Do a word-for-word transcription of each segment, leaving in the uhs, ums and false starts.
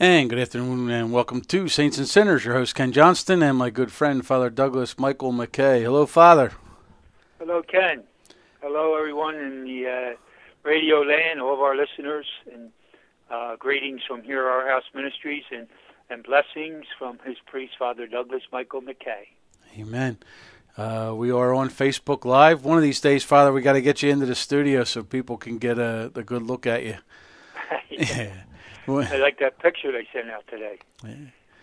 And good afternoon and welcome to Saints and Sinners. Your host Ken Johnston and my good friend Father Douglas Michael McKay. Hello, Father. Hello, Ken. Hello, everyone in the uh, radio land, all of our listeners, and uh, greetings from here, Our House Ministries, and, and blessings from his priest, Father Douglas Michael McKay. Amen. Uh, we are on Facebook Live. One of these days, Father, we got to get you into the studio so people can get a, a good look at you. Yeah. I like that picture they sent out today. Yeah.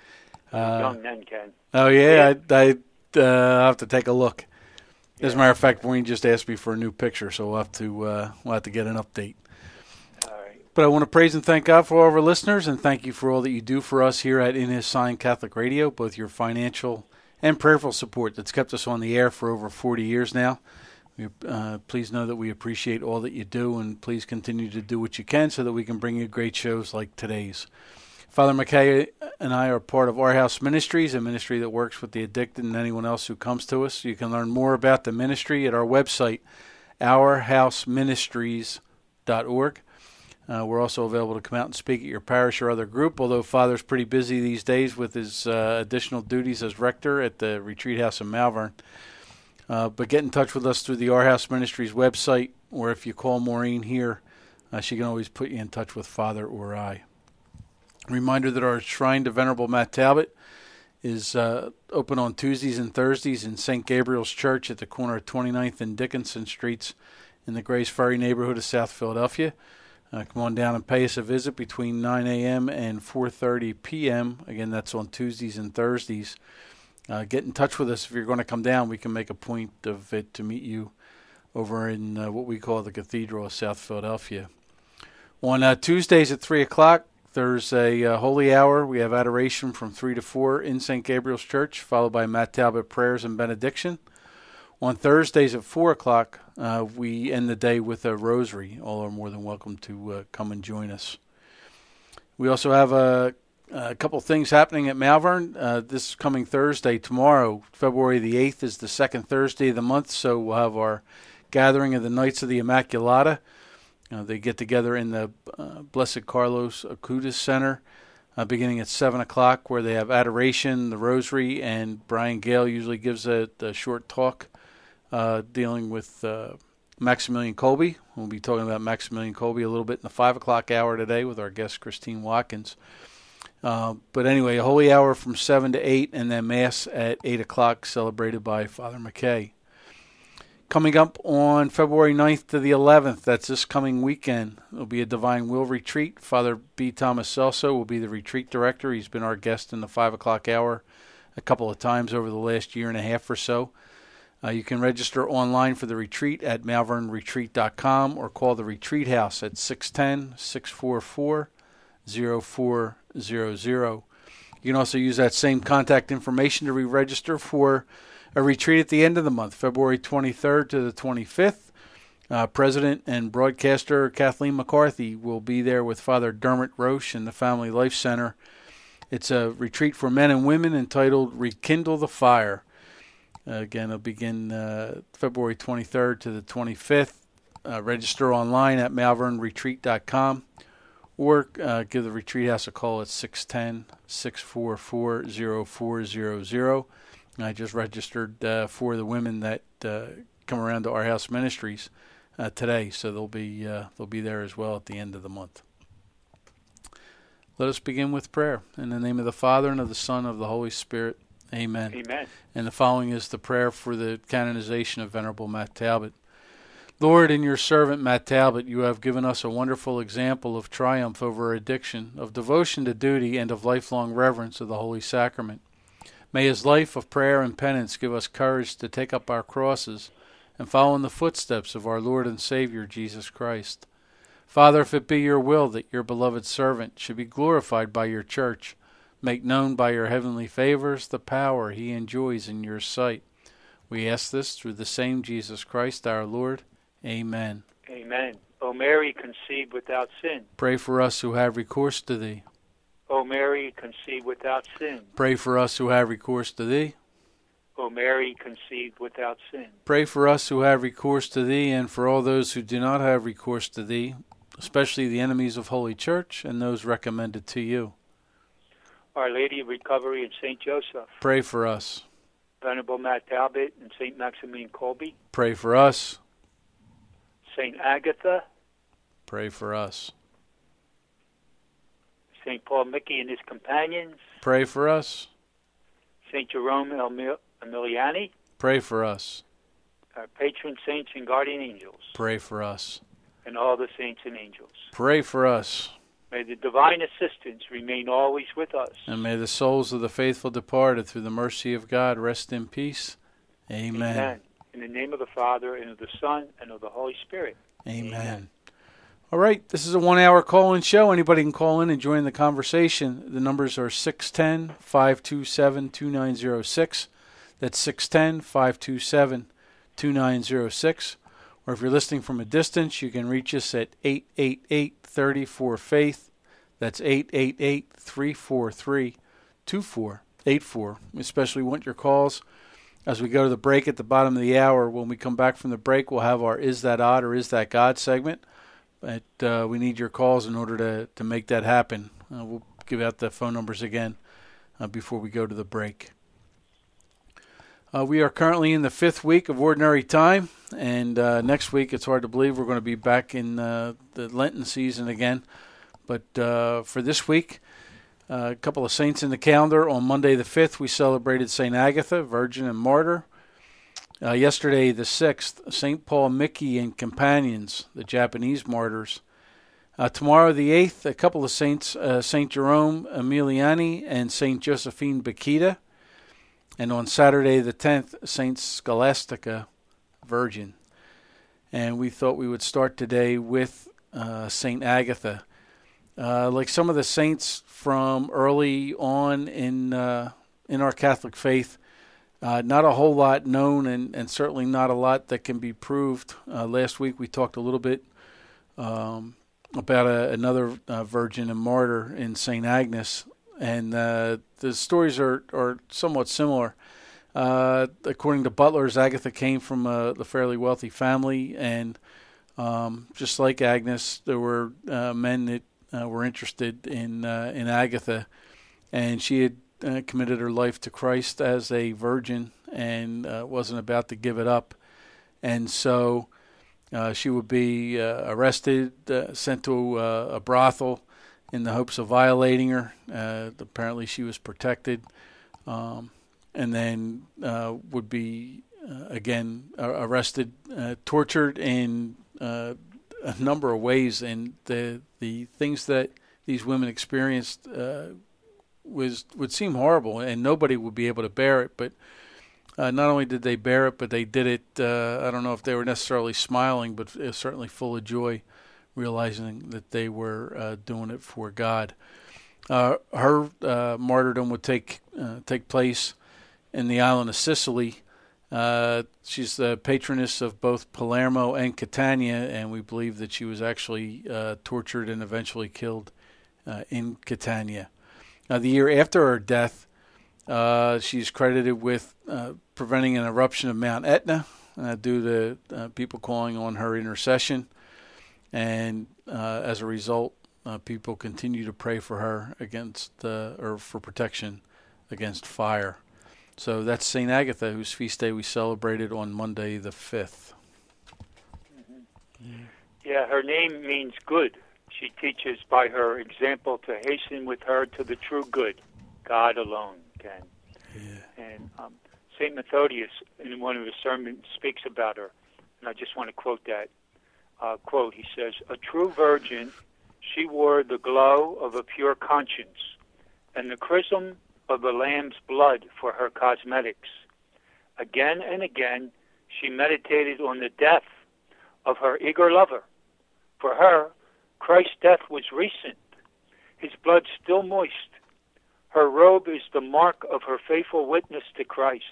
Uh, Young then, Ken. Oh, yeah, I, I uh, have to take a look. As a matter of fact, Wayne just asked me for a new picture, so we'll have to uh, we'll have to get an update. All right. But I want to praise and thank God for all of our listeners, and thank you for all that you do for us here at In His Sign Catholic Radio, both your financial and prayerful support that's kept us on the air for over forty years now. We, uh, please know that we appreciate all that you do, and please continue to do what you can so that we can bring you great shows like today's. Father McKay and I are part of Our House Ministries, a ministry that works with the addicted and anyone else who comes to us. You can learn more about the ministry at our website, our house ministries dot org. Uh, we're also available to come out and speak at your parish or other group, although Father's pretty busy these days with his uh, additional duties as rector at the Retreat House in Malvern. Uh, but get in touch with us through the Our House Ministries website, or if you call Maureen here, uh, she can always put you in touch with Father or I. Reminder that our shrine to Venerable Matt Talbot is uh, open on Tuesdays and Thursdays in Saint Gabriel's Church at the corner of twenty-ninth and Dickinson Streets in the Grays Ferry neighborhood of South Philadelphia. Uh, come on down and pay us a visit between nine a.m. and four thirty p.m. Again, that's on Tuesdays and Thursdays. Uh, get in touch with us if you're going to come down. We can make a point of it to meet you over in uh, what we call the Cathedral of South Philadelphia. On uh, Tuesdays at three o'clock, there's a uh, holy hour. We have adoration from three to four in Saint Gabriel's Church, followed by Matt Talbot prayers and benediction. On Thursdays at four o'clock, uh, we end the day with a rosary. All are more than welcome to uh, come and join us. We also have a, a couple things happening at Malvern. Uh, this coming Thursday, tomorrow, February the eighth, is the second Thursday of the month, so we'll have our gathering of the Knights of the Immaculata. Uh, they get together in the uh, Blessed Carlos Acutis Center uh, beginning at seven o'clock, where they have adoration, the rosary, and Brian Gale usually gives a, a short talk uh, dealing with uh, Maximilian Kolbe. We'll be talking about Maximilian Kolbe a little bit in the five o'clock hour today with our guest Christine Watkins. Uh, but anyway, a holy hour from seven to eight, and then Mass at eight o'clock celebrated by Father McKay. Coming up on February ninth to the eleventh, that's this coming weekend, will be a Divine Will Retreat. Father B. Thomas Celso will be the retreat director. He's been our guest in the five o'clock hour a couple of times over the last year and a half or so. Uh, you can register online for the retreat at malvern retreat dot com or call the Retreat House at six one zero, six four four, zero four zero zero. You can also use that same contact information to re-register for a retreat at the end of the month, February twenty-third to the twenty-fifth. Uh, President and broadcaster Kathleen McCarthy will be there with Father Dermot Roche in the Family Life Center. It's a retreat for men and women entitled Rekindle the Fire. Uh, again, it'll begin uh, February twenty-third to the twenty-fifth. Uh, register online at malvern retreat dot com or uh, give the Retreat House a call at six one zero, six four four, zero four zero zero. I just registered uh, for the women that uh, come around to Our House Ministries uh, today, so they'll be uh, they'll be there as well at the end of the month. Let us begin with prayer. In the name of the Father, and of the Son, and of the Holy Spirit. Amen. Amen. And the following is the prayer for the canonization of Venerable Matt Talbot. Lord, in your servant Matt Talbot, you have given us a wonderful example of triumph over addiction, of devotion to duty, and of lifelong reverence of the Holy Sacrament. May his life of prayer and penance give us courage to take up our crosses and follow in the footsteps of our Lord and Savior, Jesus Christ. Father, if it be your will that your beloved servant should be glorified by your church, make known by your heavenly favors the power he enjoys in your sight. We ask this through the same Jesus Christ our Lord. Amen. Amen. O Mary, conceived without sin. Pray for us who have recourse to thee. O Mary, conceived without sin. Pray for us who have recourse to thee. O Mary, conceived without sin. Pray for us who have recourse to thee, and for all those who do not have recourse to thee, especially the enemies of Holy Church and those recommended to you. Our Lady of Recovery, and Saint Joseph. Pray for us. Venerable Matt Talbot and Saint Maximilian Kolbe. Pray for us. Saint Agatha. Pray for us. Saint Paul Mickey and his companions. Pray for us. Saint Jerome Emiliani. Pray for us. Our patron saints and guardian angels. Pray for us. And all the saints and angels. Pray for us. May the divine assistance remain always with us. And may the souls of the faithful departed through the mercy of God rest in peace. Amen. Amen. In the name of the Father, and of the Son, and of the Holy Spirit. Amen. Amen. All right, this is a one-hour call-in show. Anybody can call in and join the conversation. The numbers are six one zero, five two seven, two nine zero six. That's six one zero, five two seven, two nine zero six. Or if you're listening from a distance, you can reach us at eight eight eight, three four, faith. That's eight eight eight, three four three, two four eight four. We especially want your calls. As we go to the break at the bottom of the hour, when we come back from the break, we'll have our Is That Odd or Is That God segment. But uh, we need your calls in order to, to make that happen. Uh, we'll give out the phone numbers again uh, before we go to the break. Uh, we are currently in the fifth week of Ordinary Time, and uh, next week, it's hard to believe, we're going to be back in uh, the Lenten season again. But uh, for this week, uh, a couple of saints in the calendar. On Monday the fifth, we celebrated Saint Agatha, Virgin and Martyr. Uh, yesterday the sixth, Saint Paul Mickey and companions, the Japanese martyrs. Uh, tomorrow the eighth, a couple of saints, uh, Saint Jerome Emiliani and Saint Josephine Bakhita. And on Saturday the tenth, Saint Scholastica, Virgin. And we thought we would start today with uh, Saint Agatha. Uh, like some of the saints from early on in uh, in our Catholic faith, uh, not a whole lot known, and, and certainly not a lot that can be proved. Uh, last week we talked a little bit um, about a, another uh, virgin and martyr in Saint Agnes, and uh, the stories are, are somewhat similar. Uh, according to Butlers, Agatha came from a, a fairly wealthy family, and um, just like Agnes, there were uh, men that Uh, were interested in uh, in Agatha, and she had uh, committed her life to Christ as a virgin and uh, wasn't about to give it up, and so uh, she would be uh, arrested, uh, sent to uh, a brothel in the hopes of violating her. Uh, apparently, she was protected, um, and then uh, would be uh, again uh, arrested, uh, tortured in Uh, a number of ways, and the the things that these women experienced uh, was would seem horrible, and nobody would be able to bear it. But uh, not only did they bear it, but they did it. Uh, I don't know if they were necessarily smiling, but certainly full of joy, realizing that they were uh, doing it for God. Uh, her uh, martyrdom would take uh, take place in the island of Sicily. Uh, she's the patroness of both Palermo and Catania, and we believe that she was actually uh, tortured and eventually killed uh, in Catania. Now, the year after her death, uh, she's credited with uh, preventing an eruption of Mount Etna uh, due to uh, people calling on her intercession, and uh, as a result, uh, people continue to pray for her against uh, or for protection against fire. So that's Saint Agatha, whose feast day we celebrated on Monday the fifth. Mm-hmm. Yeah. yeah, her name means good. She teaches by her example to hasten with her to the true good, God alone can. Yeah. And um, Saint Methodius, in one of his sermons, speaks about her, and I just want to quote that. Uh, quote, he says, "A true virgin, she wore the glow of a pure conscience, and the chrism of the Lamb's blood for her cosmetics. Again and again, she meditated on the death of her eager lover. For her, Christ's death was recent, his blood still moist. Her robe is the mark of her faithful witness to Christ.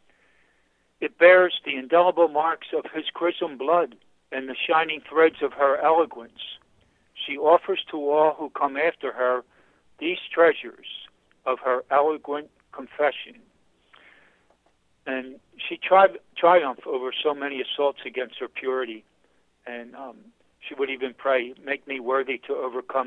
It bears the indelible marks of his chrism blood and the shining threads of her eloquence. She offers to all who come after her these treasures of her eloquent confession." And she tri- triumphed over so many assaults against her purity. And um, she would even pray, "Make me worthy to overcome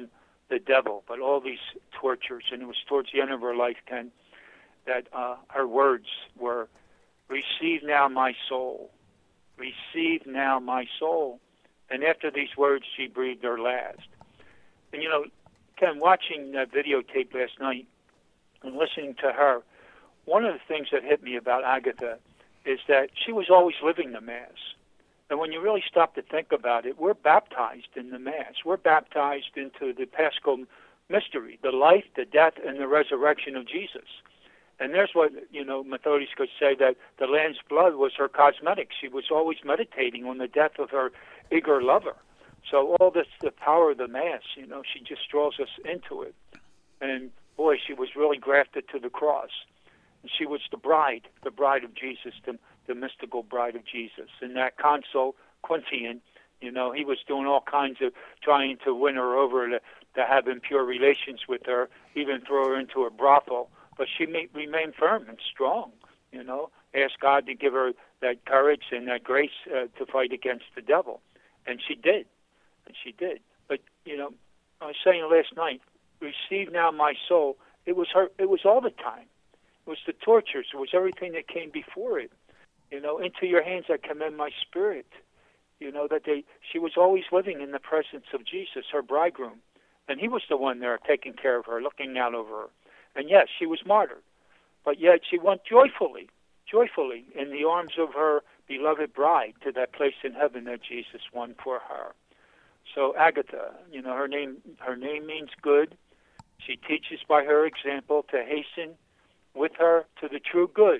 the devil, but all these tortures. And it was towards the end of her life, Ken, that uh, her words were, "Receive now my soul. Receive now my soul." And after these words, she breathed her last. And, you know, Ken, watching that videotape last night and listening to her, one of the things that hit me about Agatha is that she was always living the Mass. And when you really stop to think about it, we're baptized in the Mass. We're baptized into the Paschal mystery, the life, the death, and the resurrection of Jesus. And there's what, you know, Methodius could say, that the Lamb's blood was her cosmetic. She was always meditating on the death of her eager lover. So all this, the power of the Mass, you know, she just draws us into it. And, boy, she was really grafted to the cross. And she was the bride, the bride of Jesus, the, the mystical bride of Jesus. And that consul, Quintian, you know, he was doing all kinds of trying to win her over to, to have impure relations with her, even throw her into a brothel. But she may, remained firm and strong, you know, asked God to give her that courage and that grace uh, to fight against the devil. And she did. And she did. But, you know, I was saying last night, receive now my soul. It was her. It was all the time. It was the tortures. It was everything that came before it. You know, into your hands I commend my spirit. You know, that they, she was always living in the presence of Jesus, her bridegroom. And he was the one there taking care of her, looking out over her. And yes, she was martyred. But yet she went joyfully, joyfully in the arms of her beloved bride to that place in heaven that Jesus won for her. So Agatha, you know, her name her name means good. She teaches by her example to hasten with her to the true good,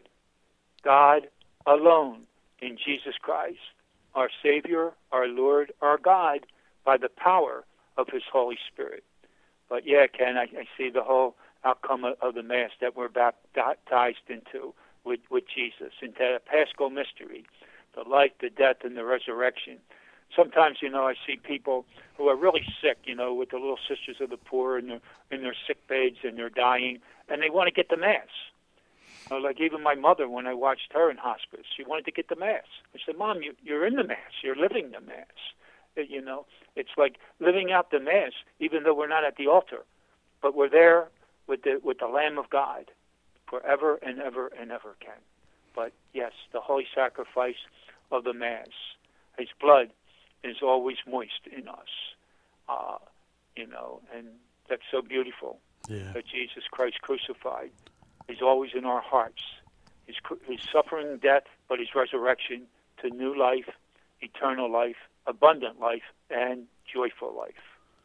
God alone in Jesus Christ, our Savior, our Lord, our God, by the power of his Holy Spirit. But yeah, Ken, I, I see the whole outcome of, of the Mass that we're baptized into with, with Jesus, into a Paschal mystery, the life, the death, and the resurrection. Sometimes, you know, I see people who are really sick, you know, with the Little Sisters of the Poor in their, in their sick beds and they're dying, and they want to get the Mass. You know, like even my mother, when I watched her in hospice, she wanted to get the Mass. I said, Mom, you, you're in the Mass. You're living the Mass. It, you know, it's like living out the Mass, even though we're not at the altar. But we're there with the, with the Lamb of God forever and ever and ever, Ken. But, yes, the holy sacrifice of the Mass, his blood is always moist in us, uh, you know, and that's so beautiful yeah. that Jesus Christ crucified is always in our hearts. His, his suffering, death, but his resurrection to new life, eternal life, abundant life, and joyful life.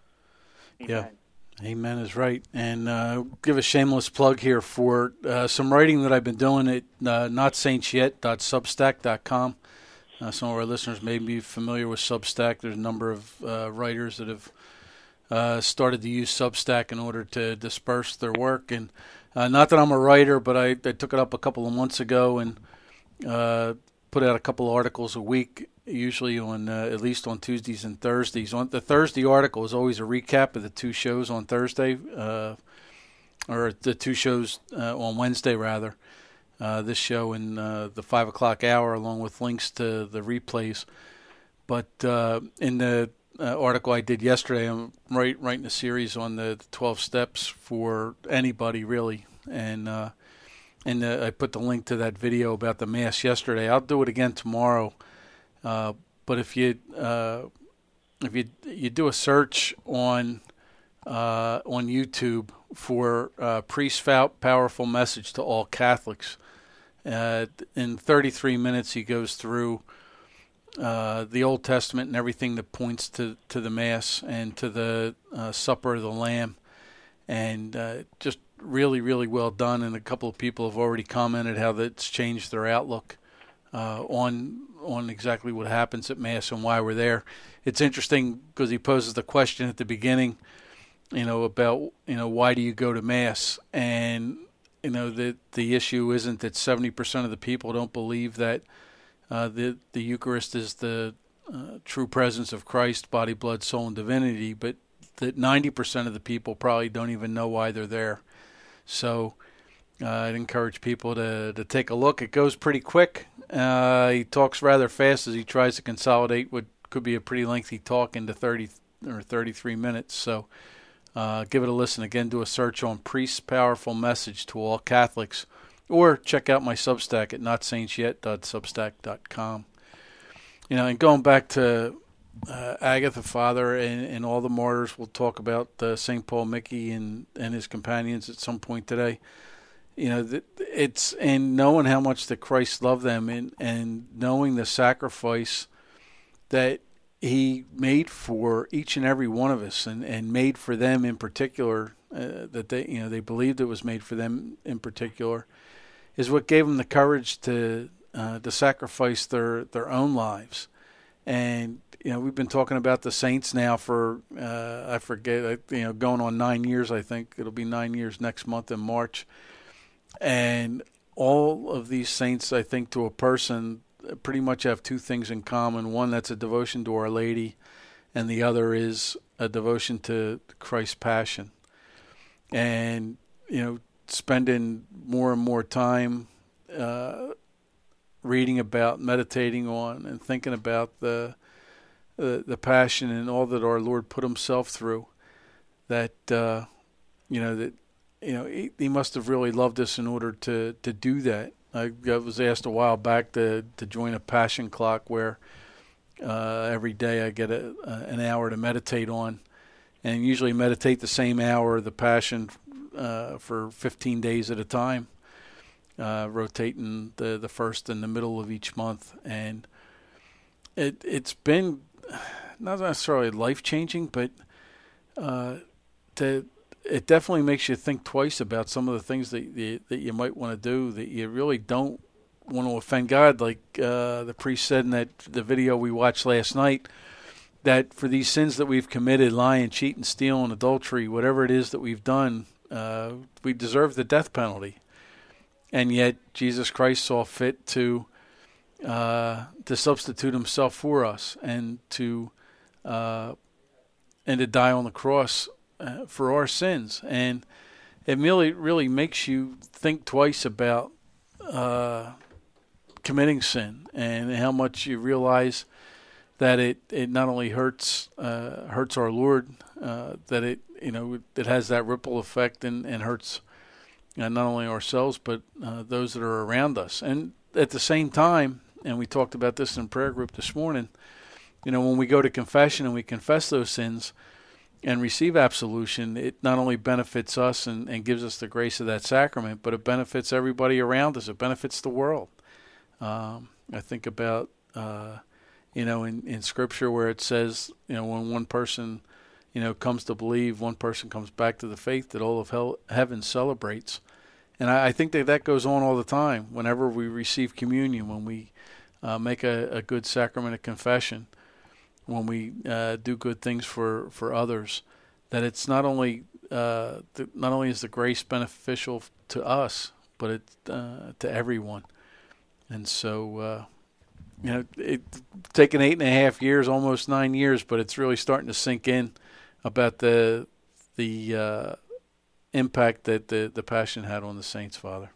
Amen. Yeah, amen is right. And uh, give a shameless plug here for uh, some writing that I've been doing at uh, not saints yet dot substack dot com. Uh, some of our listeners may be familiar with Substack. There's a number of uh, writers that have uh, started to use Substack in order to disperse their work. And uh, not that I'm a writer, but I, I took it up a couple of months ago and uh, put out a couple of articles a week, usually on uh, at least on Tuesdays and Thursdays. On the Thursday article is always a recap of the two shows on Thursday, uh, or the two shows uh, on Wednesday, rather. Uh, this show in uh, the five o'clock hour, along with links to the replays. But uh, in the uh, article I did yesterday, I'm write, writing a series on the twelve steps for anybody, really. And uh, and uh, I put the link to that video about the Mass yesterday. I'll do it again tomorrow. Uh, but if you uh, if you you do a search on uh, on YouTube for uh, Priest Powerful Message to All Catholics, Uh, in thirty-three minutes, he goes through uh, the Old Testament and everything that points to, to the Mass and to the uh, Supper of the Lamb. And uh, just really, really well done. And a couple of people have already commented how that's changed their outlook uh, on on exactly what happens at Mass and why we're there. It's interesting because he poses the question at the beginning, you know, about, you know, why do you go to Mass? And you know, the the issue isn't that seventy percent of the people don't believe that uh, the the Eucharist is the uh, true presence of Christ, body, blood, soul, and divinity, but that ninety percent of the people probably don't even know why they're there. So uh, I'd encourage people to, to take a look. It goes pretty quick. Uh, he talks rather fast as he tries to consolidate what could be a pretty lengthy talk into thirty or thirty-three minutes. So Uh, give it a listen. Again, do a search on Priest's Powerful Message to All Catholics, or check out my Substack at not saints yet dot substack dot com. You know, and going back to uh, Agatha, Father, and, and all the martyrs, we'll talk about uh, Saint Paul Mickey and, and his companions at some point today. You know, it's and knowing how much that Christ loved them, and, and knowing the sacrifice that he made for each and every one of us, and, and made for them in particular, uh, that they, you know, they believed it was made for them in particular, is what gave them the courage to uh, to sacrifice their, their own lives. And, you know, we've been talking about the saints now for, uh, I forget, you know, going on nine years, I think. It'll be nine years next month in March. And all of these saints, I think, to a person, pretty much have two things in common. One, that's a devotion to Our Lady, and the other is a devotion to Christ's Passion. And, you know, spending more and more time uh, reading about, meditating on, and thinking about the, the the Passion and all that our Lord put himself through, that, uh, you know, that, you know, he, he must have really loved us in order to, to do that. I, I was asked a while back to, to join a Passion Clock where uh, every day I get a, a, an hour to meditate on, and usually meditate the same hour of the Passion uh, for fifteen days at a time, uh, rotating the, the first and the middle of each month. And it, it's been not necessarily life-changing, but uh, to... it definitely makes you think twice about some of the things that you, that you might want to do that you really don't want to offend God. Like uh, the priest said in that the video we watched last night, that for these sins that we've committed, lying, cheating, stealing, adultery, whatever it is that we've done, uh, we deserve the death penalty. And yet Jesus Christ saw fit to uh, to substitute himself for us, and to uh, and to die on the cross Uh, for our sins. And it really, really makes you think twice about uh, committing sin, and how much you realize that it, it not only hurts uh, hurts our Lord, uh, that it you know it has that ripple effect, and, and hurts uh, not only ourselves but uh, those that are around us. And at the same time, and we talked about this in prayer group this morning, you know, when we go to confession and we confess those sins and receive absolution, it not only benefits us and, and gives us the grace of that sacrament, but it benefits everybody around us. It benefits the world. Um, I think about, uh, you know, in, in Scripture where it says, you know, when one person, you know, comes to believe, one person comes back to the faith, that all of hell, heaven celebrates. And I, I think that that goes on all the time. Whenever we receive communion, when we uh, make a, a good sacrament of confession, when we uh, do good things for, for others, that it's not only uh, the, not only is the grace beneficial to us, but it uh, to everyone. And so, uh, you know, it's taken eight and a half years, almost nine years, but it's really starting to sink in about the the uh, impact that the, the Passion had on the saints, Father.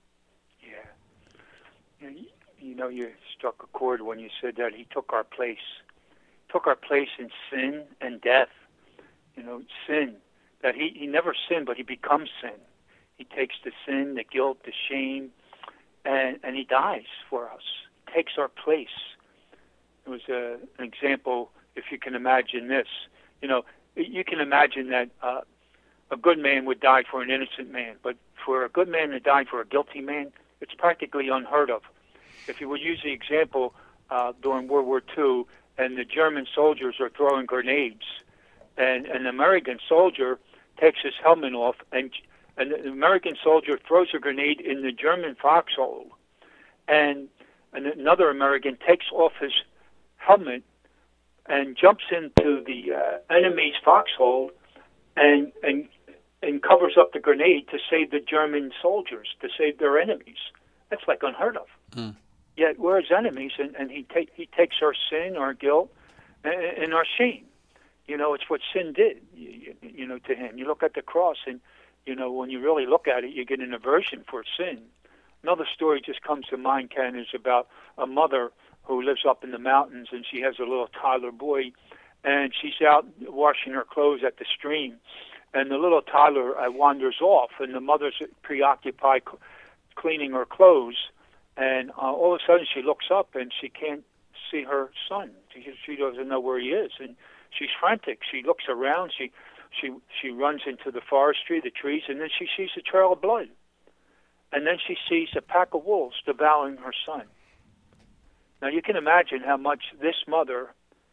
Yeah. You, you know, you struck a chord when you said that he took our place. Took our place in sin and death. You know, sin, that he, he never sinned, but he becomes sin. He takes the sin, the guilt, the shame, and, and he dies for us. He takes our place. It was a, an example, if you can imagine this. You know, you can imagine that uh, a good man would die for an innocent man, but for a good man to die for a guilty man, it's practically unheard of. If you would use the example uh, during World War Two, and the German soldiers are throwing grenades, and an American soldier takes his helmet off, and, and the American soldier throws a grenade in the German foxhole, and, and another American takes off his helmet and jumps into the uh, enemy's foxhole and, and, and covers up the grenade to save the German soldiers, to save their enemies. That's like unheard of. Mm. Yet we're his enemies, and, and he take he takes our sin, our guilt, and, and our shame. You know, it's what sin did, you, you know, to him. You look at the cross, and, you know, when you really look at it, you get an aversion for sin. Another story just comes to mind, Ken, is about a mother who lives up in the mountains, and she has a little toddler boy, and she's out washing her clothes at the stream, and the little toddler uh, wanders off, and the mother's preoccupied c- cleaning her clothes, and uh, all of a sudden she looks up and she can't see her son. She, she doesn't know where he is, and she's frantic. She looks around. She she she runs into the forestry, the trees, and then she sees a trail of blood, and then she sees a pack of wolves devouring her son. Now you can imagine how much this mother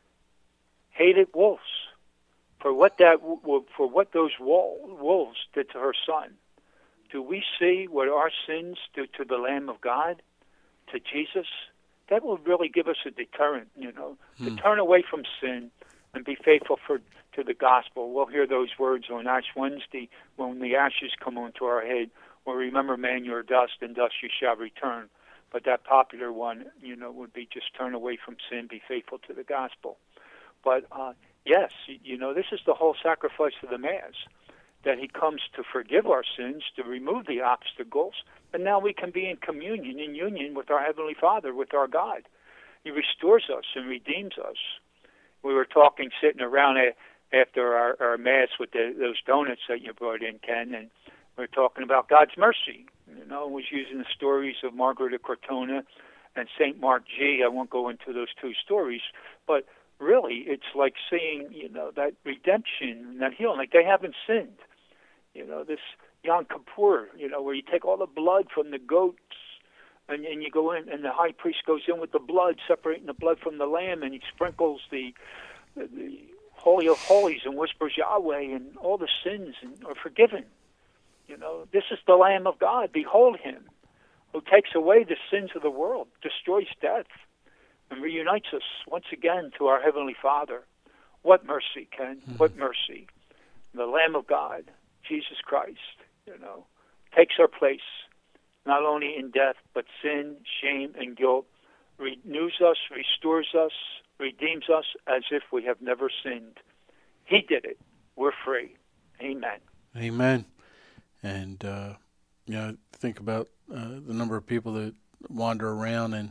hated wolves for what that for what those wolves did to her son. Do we see what our sins do to the Lamb of God, to Jesus? That will really give us a deterrent, you know, hmm. to turn away from sin and be faithful for to the gospel. We'll hear those words on Ash Wednesday when the ashes come onto our head. Well, remember, man, you're dust, and dust you shall return. But that popular one, you know, would be just turn away from sin, be faithful to the gospel. But, uh, yes, you know, this is the whole sacrifice of the Mass, that he comes to forgive our sins, to remove the obstacles, and now we can be in communion, in union with our Heavenly Father, with our God. He restores us and redeems us. We were talking, sitting around a, after our, our Mass with the, those donuts that you brought in, Ken, and we were talking about God's mercy. You know, I was using the stories of Margaret of Cortona and Saint Mark G. I won't go into those two stories, but really, it's like seeing, you know, that redemption, that healing, like they haven't sinned. You know, this Yom Kippur, you know, where you take all the blood from the goats, and, and you go in, and the high priest goes in with the blood, separating the blood from the lamb, and he sprinkles the, the, the Holy of Holies and whispers Yahweh, and all the sins are forgiven. You know, this is the Lamb of God. Behold him, who takes away the sins of the world, destroys death, and reunites us once again to our Heavenly Father. What mercy, Ken? Mm-hmm. What mercy. The Lamb of God, Jesus Christ, you know, takes our place, not only in death, but sin, shame, and guilt, renews us, restores us, redeems us as if we have never sinned. He did it. We're free. Amen. Amen. And, uh, you know, think about uh, the number of people that wander around and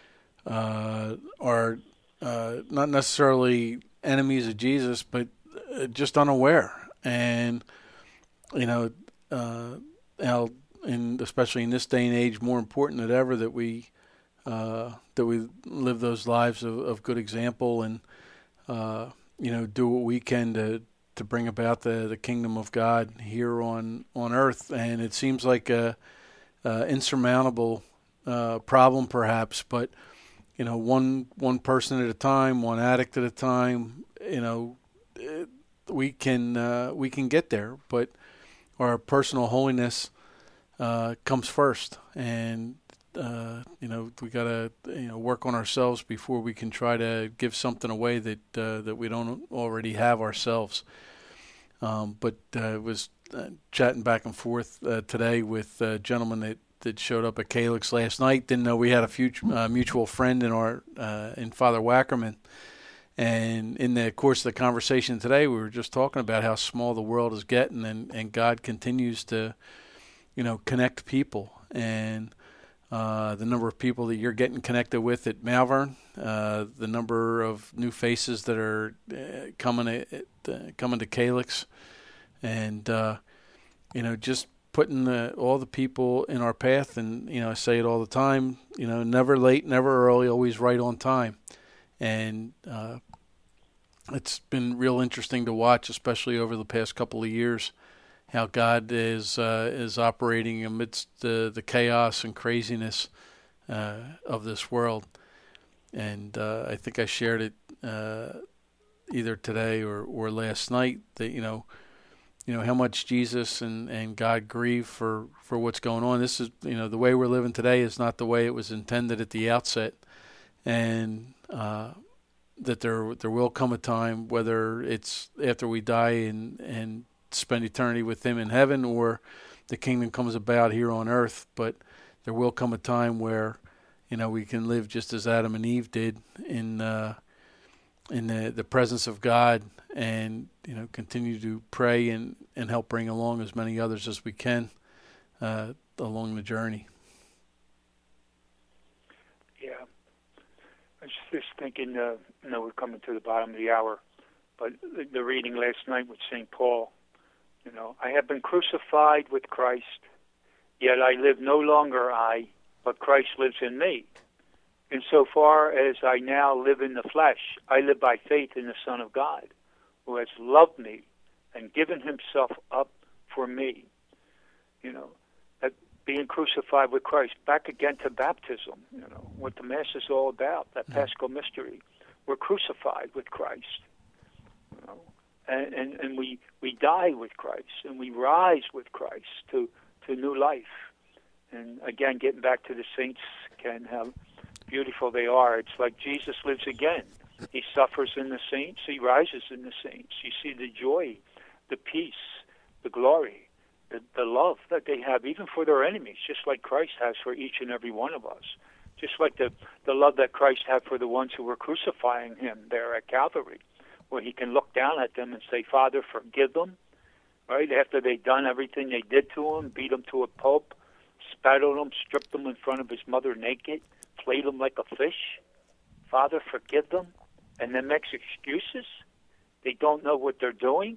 uh, are uh, not necessarily enemies of Jesus, but uh, just unaware. And, you know, uh, how, in, especially in this day and age, more important than ever that we uh, that we live those lives of, of good example and, uh, you know, do what we can to to bring about the, the kingdom of God here on, on earth. And it seems like a, a insurmountable uh, problem, perhaps, but you know, one one person at a time, one addict at a time, you know, it, we can uh, we can get there, but our personal holiness uh, comes first, and uh, you know, we gotta you know work on ourselves before we can try to give something away that uh, that we don't already have ourselves. Um, but I uh, was uh, chatting back and forth uh, today with a gentleman that, that showed up at Calyx last night. Didn't know we had a future, uh, mutual friend in our uh, in Father Wackerman. And in the course of the conversation today, we were just talking about how small the world is getting, and, and God continues to, you know, connect people. And uh, the number of people that you're getting connected with at Malvern, uh, the number of new faces that are uh, coming at, uh, coming to Calyx, and uh, you know, just putting the, all the people in our path. And you know, I say it all the time. You know, never late, never early, always right on time. And uh, it's been real interesting to watch, especially over the past couple of years, how God is uh, is operating amidst the, the chaos and craziness uh, of this world. And uh, I think I shared it uh, either today or, or last night that, you know, you know how much Jesus and, and God grieve for, for what's going on. This is, you know, the way we're living today is not the way it was intended at the outset. And uh, that there there will come a time, whether it's after we die and, and spend eternity with him in heaven, or the kingdom comes about here on earth, but there will come a time where, you know, we can live just as Adam and Eve did in uh, in the, the presence of God, and you know, continue to pray and, and help bring along as many others as we can uh, along the journey. Yeah, I was just thinking. Uh, you know, we're coming to the bottom of the hour, but the, the reading last night with Saint Paul, You know, I have been crucified with Christ, yet I live no longer I, but Christ lives in me. Insofar as I now live in the flesh, I live by faith in the Son of God, who has loved me and given himself up for me. You know, that being crucified with Christ, back again to baptism, you know, what the Mass is all about, that Paschal mystery. We're crucified with Christ, you know, and, and, and we, we die with Christ, and we rise with Christ to, to new life. And again, getting back to the saints, Ken, how beautiful they are. It's like Jesus lives again. He suffers in the saints. He rises in the saints. You see the joy, the peace, the glory, the, the love that they have even for their enemies, just like Christ has for each and every one of us. Just like the, the love that Christ had for the ones who were crucifying him there at Calvary, where he can look down at them and say, Father, forgive them, right? After they'd done everything they did to him, beat him to a pulp, spat on him, stripped him in front of his mother naked, played him like a fish. Father, forgive them. And then makes excuses. They don't know what they're doing.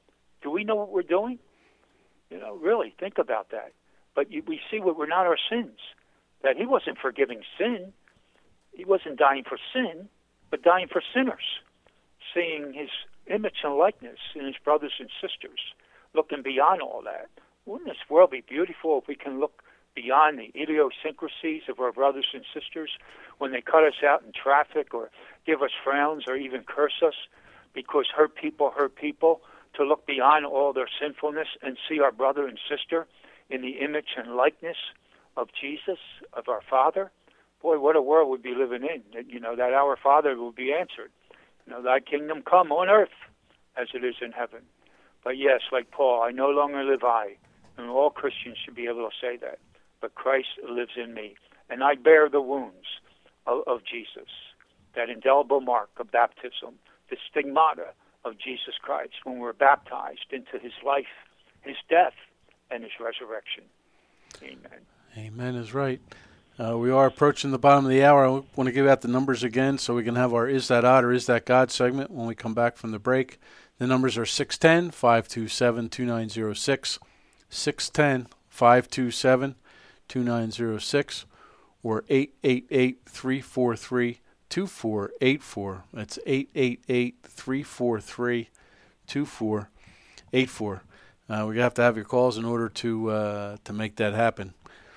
Do we know what we're doing? You know, really, think about that. But you, we see what were not our sins. That he wasn't forgiving sin. He wasn't dying for sin, but dying for sinners. Seeing his image and likeness in his brothers and sisters. Looking beyond all that. Wouldn't this world be beautiful if we can look beyond the idiosyncrasies of our brothers and sisters when they cut us out in traffic or give us frowns or even curse us because hurt people hurt people, to look beyond all their sinfulness and see our brother and sister in the image and likeness of Jesus, of our Father? Boy, what a world we'd be living in. That, you know, that our Father will be answered. You know, thy kingdom come on earth as it is in heaven. But yes, like Paul, I no longer live I, and all Christians should be able to say that. But Christ lives in me, and I bear the wounds of, of Jesus, that indelible mark of baptism, the stigmata of Jesus Christ when we're baptized into his life, his death, and his resurrection. Amen. Amen is right. Uh, we are approaching the bottom of the hour. I want to give out the numbers again so we can have our Is That Odd or Is That God segment when we come back from the break. The numbers are six one zero, five two seven, two nine zero six, six one zero, five two seven, two nine zero six, or eight eight eight, three four three, two four eight four. That's eight eight eight, three four three, two four eight four. Uh, we have to have your calls in order to uh, to make that happen.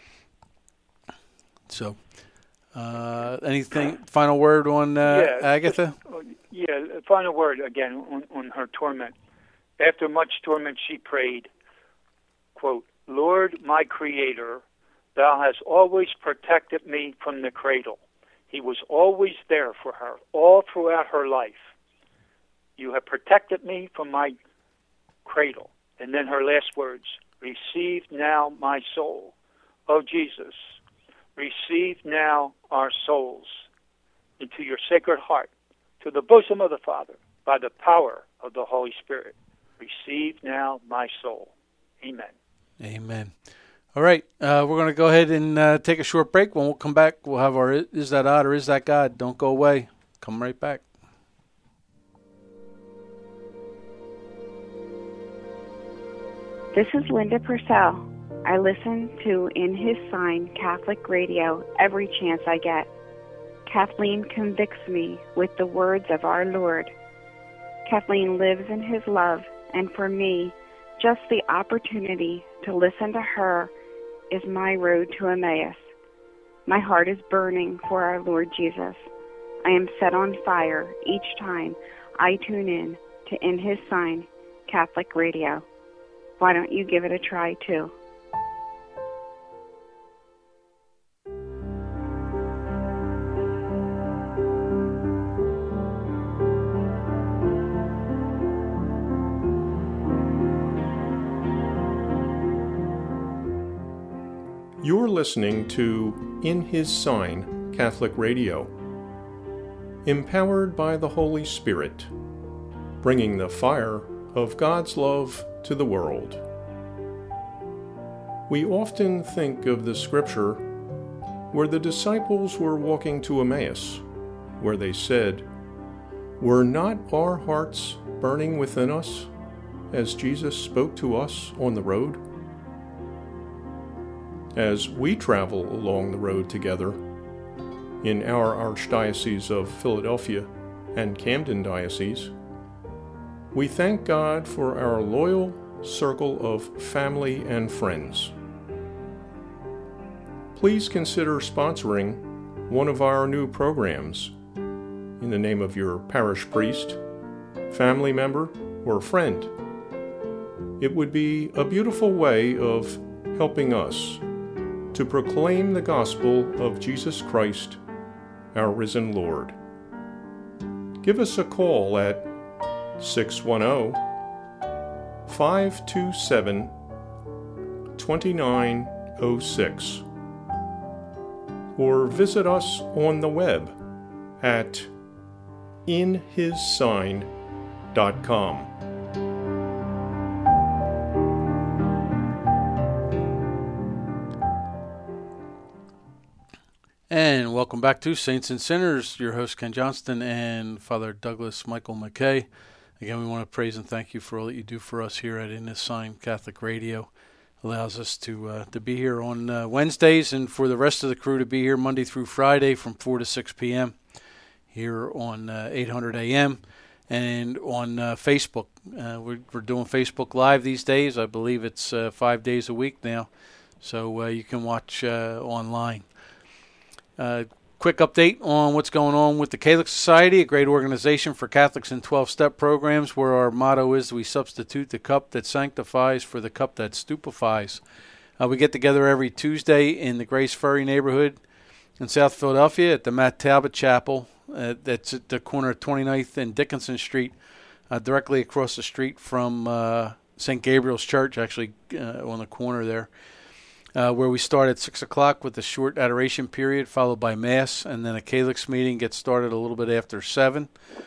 So, uh, anything, final word on uh, yeah, Agatha? Just, yeah, final word again on, on her torment. After much torment, she prayed, quote, Lord, my Creator, thou hast always protected me from the cradle. He was always there for her, all throughout her life. You have protected me from my cradle. And then her last words, receive now my soul. Oh, Jesus, receive now our souls into your sacred heart, to the bosom of the Father, by the power of the Holy Spirit. Receive now my soul. Amen. Amen. All right, uh, we're going to go ahead and uh, take a short break. When we'll come back, we'll have our Is That Odd or Is That God? Don't go away. Come right back. This is Linda Purcell. I listen to In His Sign Catholic Radio every chance I get. Kathleen convicts me with the words of our Lord. Kathleen lives in His love, and for me, just the opportunity to listen to her is my road to Emmaus. My heart is burning for our Lord Jesus. I am set on fire each time I tune in to In His Sign Catholic Radio. Why don't you give it a try too? You're listening to In His Sign Catholic Radio, empowered by the Holy Spirit, bringing the fire of God's love to the world. We often think of the scripture where the disciples were walking to Emmaus, where they said, "Were not our hearts burning within us as Jesus spoke to us on the road? As we travel along the road together in our Archdiocese of Philadelphia and Camden Diocese, we thank God for our loyal circle of family and friends. Please consider sponsoring one of our new programs in the name of your parish priest, family member, or friend. It would be a beautiful way of helping us to proclaim the gospel of Jesus Christ, our risen Lord. Give us a call at six one zero, five two seven, two nine zero six or visit us on the web at in his sign dot com. And welcome back to Saints and Sinners. Your host, Ken Johnston, and Father Douglas Michael McKay. Again, we want to praise and thank you for all that you do for us here at In His Sign Catholic Radio. Allows us to uh, to be here on uh, Wednesdays, and for the rest of the crew to be here Monday through Friday from four to six p.m. here on uh, eight hundred A M and on uh, Facebook. Uh, we're, we're doing Facebook Live these days. I believe it's uh, five days a week now, so uh, you can watch uh, online. Uh, quick update on what's going on with the Catholic Society, a great organization for Catholics in twelve-step programs, where our motto is we substitute the cup that sanctifies for the cup that stupefies. Uh, we get together every Tuesday in the Grace Ferry neighborhood in South Philadelphia at the Matt Talbot Chapel. Uh, that's at the corner of twenty-ninth and Dickinson Street, uh, directly across the street from uh, Saint Gabriel's Church, actually uh, on the corner there. Uh, where we start at six o'clock with a short adoration period, followed by Mass, and then a Calyx meeting gets started a little bit after seven.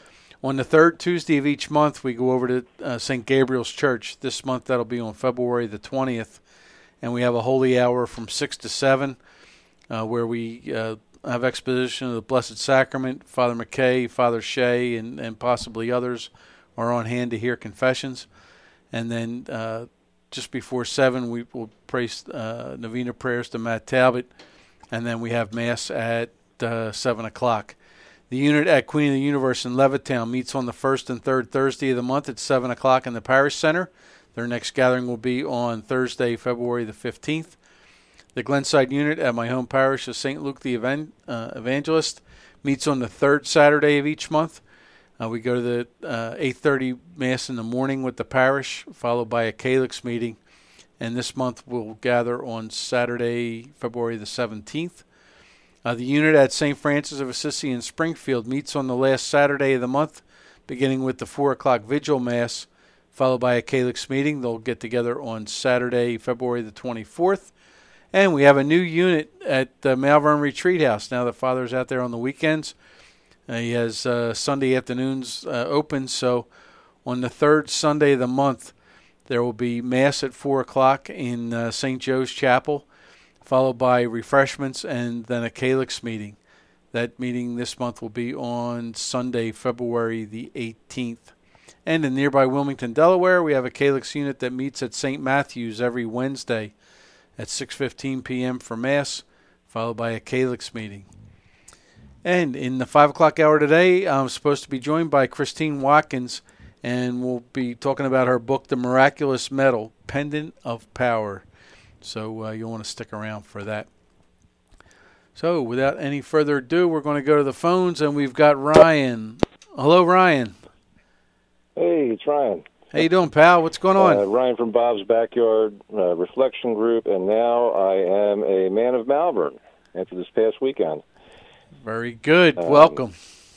On the third Tuesday of each month, we go over to uh, Saint Gabriel's Church. This month, that'll be on February the twentieth, and we have a holy hour from six to seven, uh, where we uh, have exposition of the Blessed Sacrament. Father McKay, Father Shea, and, and possibly others are on hand to hear confessions. And then uh, just before seven, we will pray uh, Novena prayers to Matt Talbot, and then we have Mass at uh, seven o'clock. The unit at Queen of the Universe in Levittown meets on the first and third Thursday of the month at seven o'clock in the Parish Center. Their next gathering will be on Thursday, February the fifteenth. The Glenside unit at my home parish of Saint Luke the Evan- uh, Evangelist meets on the third Saturday of each month. Uh, we go to the uh, eight thirty Mass in the morning with the parish, followed by a Calyx meeting. And this month we'll gather on Saturday, February the seventeenth. Uh, the unit at Saint Francis of Assisi in Springfield meets on the last Saturday of the month, beginning with the four o'clock Vigil Mass, followed by a Calyx meeting. They'll get together on Saturday, February the twenty-fourth. And we have a new unit at the Malvern Retreat House. Now the Father's out there on the weekends. Uh, he has uh, Sunday afternoons uh, open, so on the third Sunday of the month, there will be Mass at four o'clock in uh, Saint Joe's Chapel, followed by refreshments and then a Calyx meeting. That meeting this month will be on Sunday, February the eighteenth. And in nearby Wilmington, Delaware, we have a Calyx unit that meets at Saint Matthew's every Wednesday at six fifteen p.m. for Mass, followed by a Calyx meeting. And in the five o'clock hour today, I'm supposed to be joined by Christine Watkins, and we'll be talking about her book, The Miraculous Medal, Pendant of Power. So uh, you'll want to stick around for that. So without any further ado, we're going to go to the phones, and we've got Ryan. Hello, Ryan. Hey, it's Ryan. How you doing, pal? What's going on? Uh, Ryan from Bob's Backyard uh, Reflection Group, and now I am a man of Malvern after this past weekend. Very good. Um, Welcome.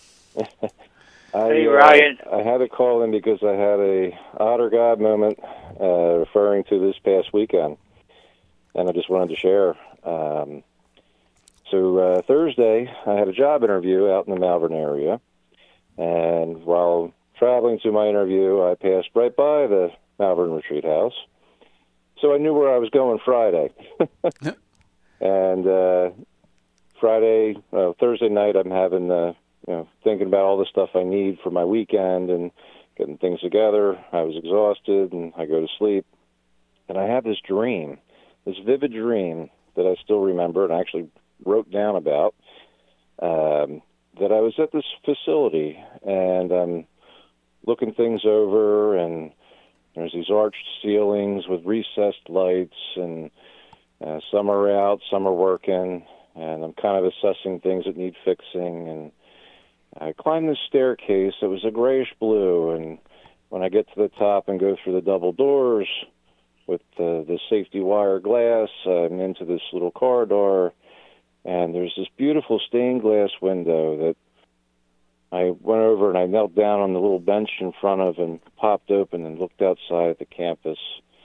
I, Hey, uh, Ryan. I had to call in because I had a otter God moment uh, referring to this past weekend, and I just wanted to share. Um, so uh, Thursday, I had a job interview out in the Malvern area, and while traveling to my interview, I passed right by the Malvern Retreat House, so I knew where I was going Friday. and uh, Friday, uh, Thursday night, I'm having, uh, you know, thinking about all the stuff I need for my weekend and getting things together. I was exhausted, and I go to sleep. And I have this dream, this vivid dream that I still remember and I actually wrote down about, um, that I was at this facility, and I'm looking things over, and there's these arched ceilings with recessed lights, and uh, some are out, some are working, and I'm kind of assessing things that need fixing. And I climbed this staircase. It was a grayish blue, and when I get to the top and go through the double doors with the, the safety wire glass, I'm into this little corridor, and there's this beautiful stained glass window that I went over and I knelt down on the little bench in front of and popped open and looked outside at the campus.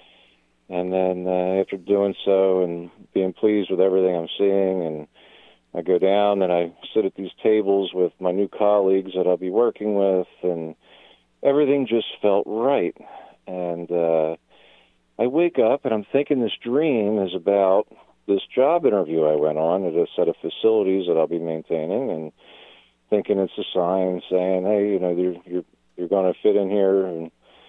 And then uh, after doing so and being pleased with everything I'm seeing, and I go down and I sit at these tables with my new colleagues that I'll be working with, and everything just felt right. And uh, I wake up and I'm thinking this dream is about this job interview I went on at a set of facilities that I'll be maintaining, and thinking it's a sign saying, hey, you know, you're you're, you're going to fit in here. And,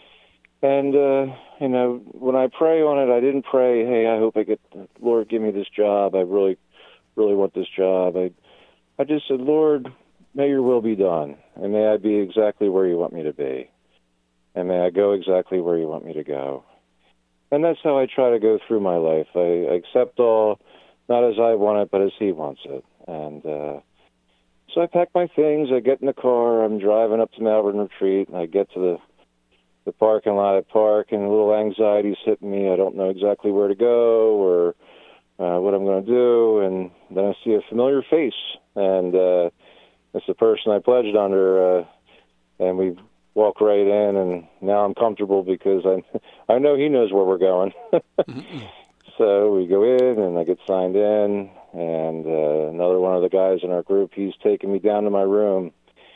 and uh, you know, when I pray on it, I didn't pray, hey, I hope I get, Lord, give me this job. I really, really want this job. I, I just said, Lord, may your will be done, and may I be exactly where you want me to be, and may I go exactly where you want me to go. And that's how I try to go through my life. I, I accept all, not as I want it, but as he wants it. And uh, so I pack my things, I get in the car, I'm driving up to Malvern Retreat, and I get to the, the parking lot at Park, and a little anxiety's hitting me. I don't know exactly where to go or uh, what I'm going to do. And then I see a familiar face, and uh, it's the person I pledged under, uh, and we walk right in, and now I'm comfortable because I I know he knows where we're going. So we go in, and I get signed in, and uh, another one of the guys in our group, he's taking me down to my room.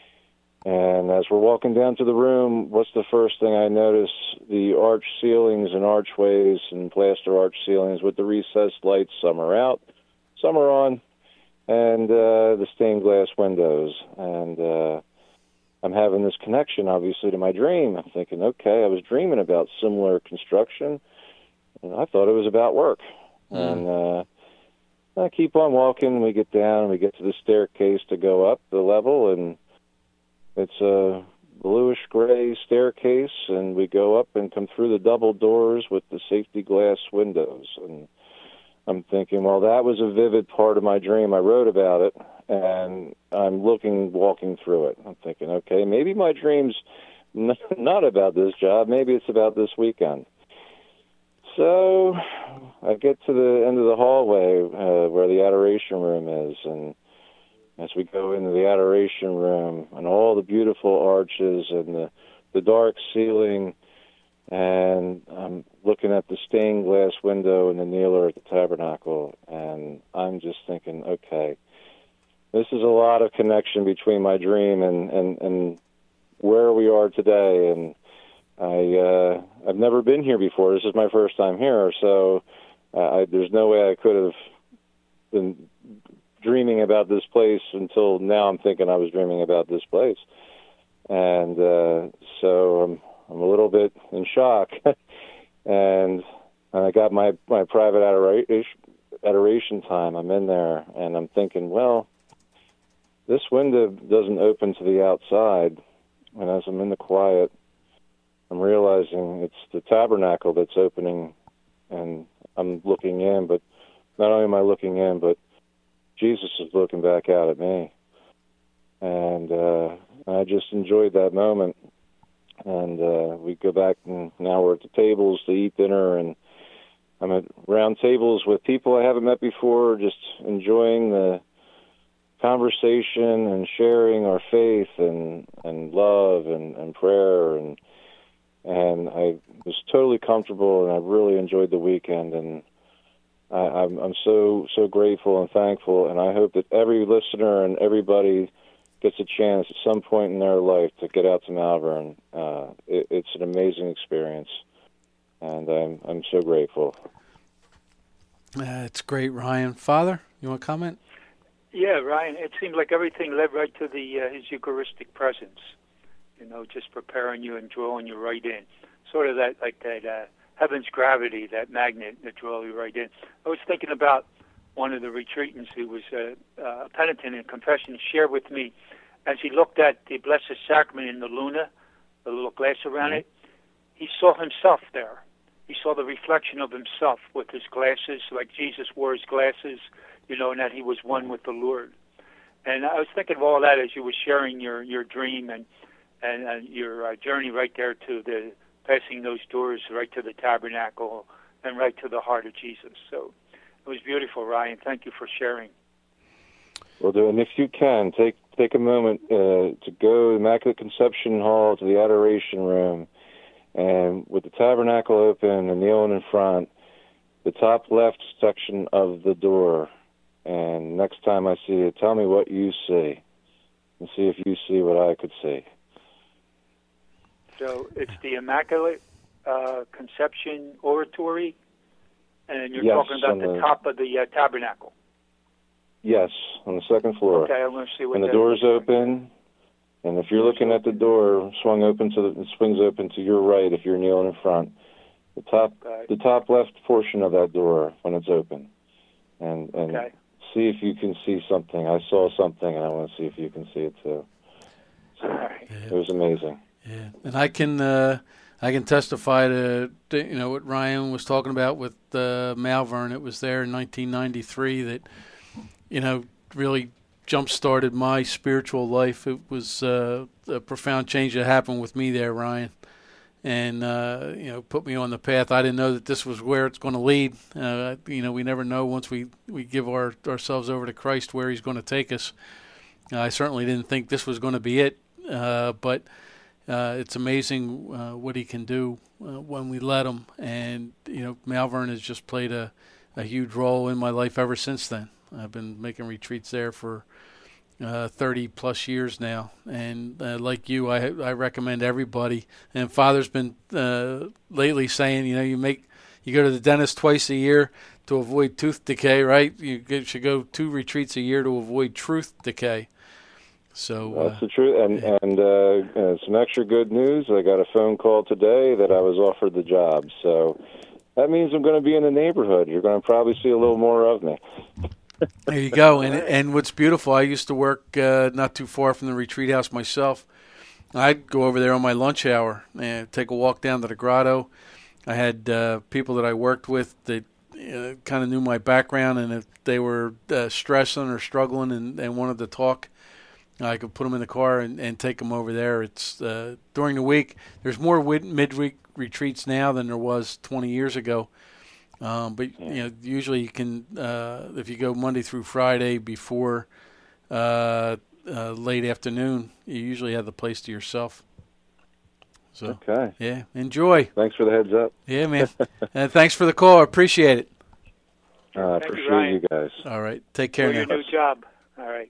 And as we're walking down to the room, what's the first thing I notice? The arch ceilings and archways and plaster arch ceilings with the recessed lights. Some are out, some are on, and uh, the stained glass windows. And uh, I'm having this connection, obviously, to my dream. I'm thinking, okay, I was dreaming about similar construction, and I thought it was about work. Mm. And uh, I keep on walking. We get down, and we get to the staircase to go up the level, and it's a bluish-gray staircase, and we go up and come through the double doors with the safety glass windows. And I'm thinking, well, that was a vivid part of my dream. I wrote about it, and I'm looking, walking through it. I'm thinking, okay, maybe my dream's not about this job. Maybe it's about this weekend. So I get to the end of the hallway uh, where the adoration room is, and as we go into the adoration room and all the beautiful arches and the, the dark ceiling, and I'm looking at the stained glass window and the kneeler at the tabernacle, and I'm just thinking, okay, this is a lot of connection between my dream and, and, and where we are today. And I, uh, I've never been here before. This is my first time here, so uh, I, there's no way I could have been dreaming about this place until now. I'm thinking I was dreaming about this place. And uh, so I'm, I'm a little bit in shock. and I got my, my private adoration, adoration time. I'm in there, and I'm thinking, well, this window doesn't open to the outside. And as I'm in the quiet, I'm realizing it's the tabernacle that's opening, and I'm looking in. But not only am I looking in, but Jesus is looking back out at me. And uh, I just enjoyed that moment. And uh, we go back, and now we're at the tables to eat dinner, and I'm at round tables with people I haven't met before, just enjoying the conversation and sharing our faith and, and love and, and prayer. And and I was totally comfortable, and I really enjoyed the weekend. And I, I'm, I'm so, so grateful and thankful, and I hope that every listener and everybody gets a chance at some point in their life to get out to Malvern. Uh, it, it's an amazing experience, and I'm I'm so grateful. That's great, Ryan. Father, you want to comment? Yeah, Ryan, it seemed like everything led right to the uh, his Eucharistic presence. you know, just preparing you and drawing you right in. Sort of that, like that uh, heaven's gravity, that magnet that draws you right in. I was thinking about one of the retreatants who was a, a penitent in confession shared with me as he looked at the Blessed Sacrament in the Luna, the little glass around it, he saw himself there. He saw the reflection of himself with his glasses, like Jesus wore his glasses, you know, and that he was one with the Lord. And I was thinking of all that as you were sharing your, your dream and, and, and your uh, journey right there to the, passing those doors right to the tabernacle and right to the heart of Jesus. So it was beautiful, Ryan. Thank you for sharing. Will do. And if you can, take take a moment uh, to go to the Immaculate Conception Hall, to the Adoration Room, and with the tabernacle open and kneeling in front, the top left section of the door. And next time I see you, tell me what you see, and see if you see what I could see. So it's the Immaculate uh, Conception Oratory, and you're yes, talking about the, the top of the uh, tabernacle. Yes, on the second floor. Okay, I'm going to see what. And the that door's is. open, and if you're looking at the door, swung open to the, it swings open to your right if you're kneeling in front. The top, okay. the top left portion of that door when it's open, and and okay. see if you can see something. I saw something, and I want to see if you can see it too. So, all right. It was amazing. Yeah, and I can uh, I can testify to, to you know what Ryan was talking about with uh, Malvern. It was there in nineteen ninety-three that you know really jump started my spiritual life. It was uh, a profound change that happened with me there, Ryan, and uh, you know put me on the path. I didn't know that this was where it's going to lead. Uh, you know, we never know once we we give our ourselves over to Christ where He's going to take us. Uh, I certainly didn't think this was going to be it, uh, but. Uh, it's amazing uh, what he can do uh, when we let him. And, you know, Malvern has just played a, a huge role in my life ever since then. I've been making retreats there for uh, thirty plus years now. And uh, like you, I I recommend everybody. And Father's been uh, lately saying, you know, you make you go to the dentist twice a year to avoid tooth decay, right? You should go two retreats a year to avoid truth decay. So that's uh, the truth, and yeah. and uh, uh, some extra good news. I got a phone call today that I was offered the job, so that means I'm going to be in the neighborhood. You're going to probably see a little more of me. There you go. And and what's beautiful, I used to work uh, not too far from the retreat house myself. I'd go over there on my lunch hour and take a walk down to the grotto. I had uh, people that I worked with that uh, kind of knew my background, and if they were uh, stressing or struggling and, and wanted to talk, I could put them in the car and, and take them over there. It's uh, during the week. There's more midweek retreats now than there was twenty years ago. Um, but you know, usually you can uh, if you go Monday through Friday before uh, uh, late afternoon, you usually have the place to yourself. So okay, yeah, enjoy. Thanks for the heads up. Yeah, man. And thanks for the call. I appreciate it. I uh, appreciate you, you guys. All right, take care. For your now. new job. All right.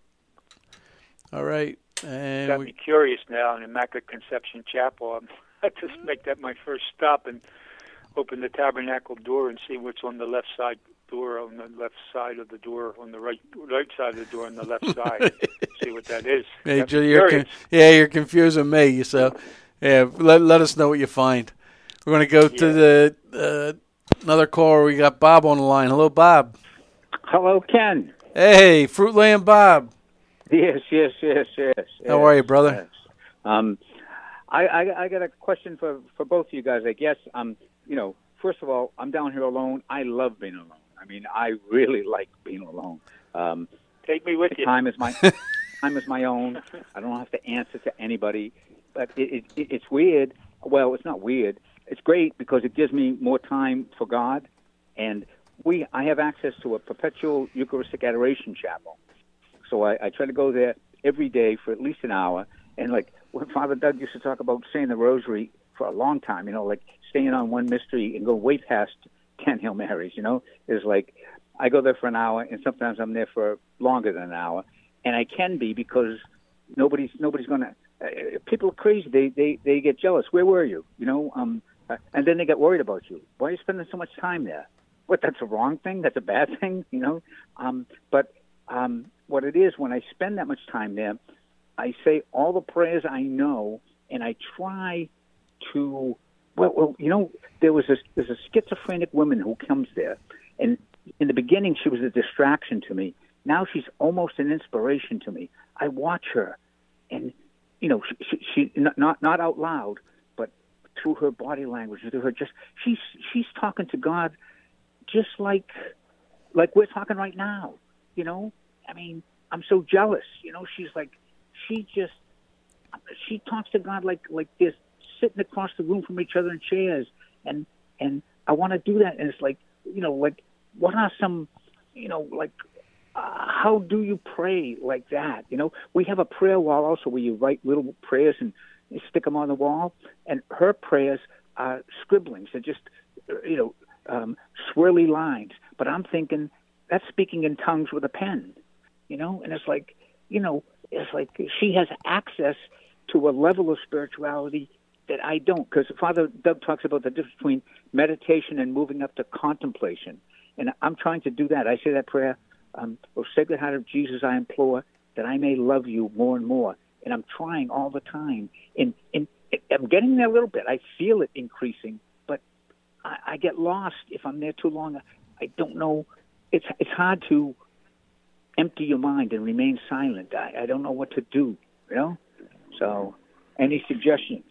All right. And got we, me curious now in Immaculate Conception Chapel. I'm, I just make that my first stop and open the tabernacle door and see what's on the left side door, on the left side of the door, on the right right side of the door, on the left side. See what that is. Hey, you're con- yeah, you're confusing me. So, yeah, let let us know what you find. We're going to go to yeah. the uh, another caller. We got Bob on the line. Hello, Bob. Hello, Ken. Hey, Fruitland Bob. Yes, yes, yes, yes. How yes, are you, brother? Yes. Um, I, I I got a question for, for both of you guys, I guess. Um, you know, first of all, I'm down here alone. I love being alone. I mean, I really like being alone. Um, Take me with you. Time is my time is my own. I don't have to answer to anybody. But it, it, it's weird. Well, it's not weird. It's great because it gives me more time for God, and we I have access to a perpetual Eucharistic Adoration Chapel. So I, I try to go there every day for at least an hour. And like when Father Doug used to talk about saying the Rosary for a long time, you know, like staying on one mystery and go way past ten Hail Marys, you know, is like I go there for an hour, and sometimes I'm there for longer than an hour. And I can be because nobody's nobody's going to uh, – people are crazy. They, they, they get jealous. Where were you? You know, um, uh, and then they get worried about you. Why are you spending so much time there? What, that's a wrong thing? That's a bad thing, you know? Um, but um, – what it is, when I spend that much time there, I say all the prayers I know, and I try to. Well, well, you know, there was a there's a schizophrenic woman who comes there, and in the beginning she was a distraction to me. Now she's almost an inspiration to me. I watch her, and you know, she, she, she not not out loud, but through her body language, through her just she's she's talking to God, just like like we're talking right now. You know, I mean, I'm so jealous. You know, she's like, she just she talks to God like like this, sitting across the room from each other in chairs, and and I want to do that. And it's like, you know, like what are some, you know, like. Uh, how do you pray like that? You know, we have a prayer wall also where you write little prayers and you stick them on the wall. And her prayers are scribblings. They're just, you know, um, swirly lines. But I'm thinking that's speaking in tongues with a pen, you know? And it's like, you know, it's like she has access to a level of spirituality that I don't. Because Father Doug talks about the difference between meditation and moving up to contemplation. And I'm trying to do that. I say that prayer. Um, oh, Sacred Heart of Jesus, I implore that I may love you more and more. And I'm trying all the time. And, and I'm getting there a little bit. I feel it increasing, but I, I get lost if I'm there too long. I don't know. It's it's hard to empty your mind and remain silent. I, I don't know what to do, you know? So, any suggestions?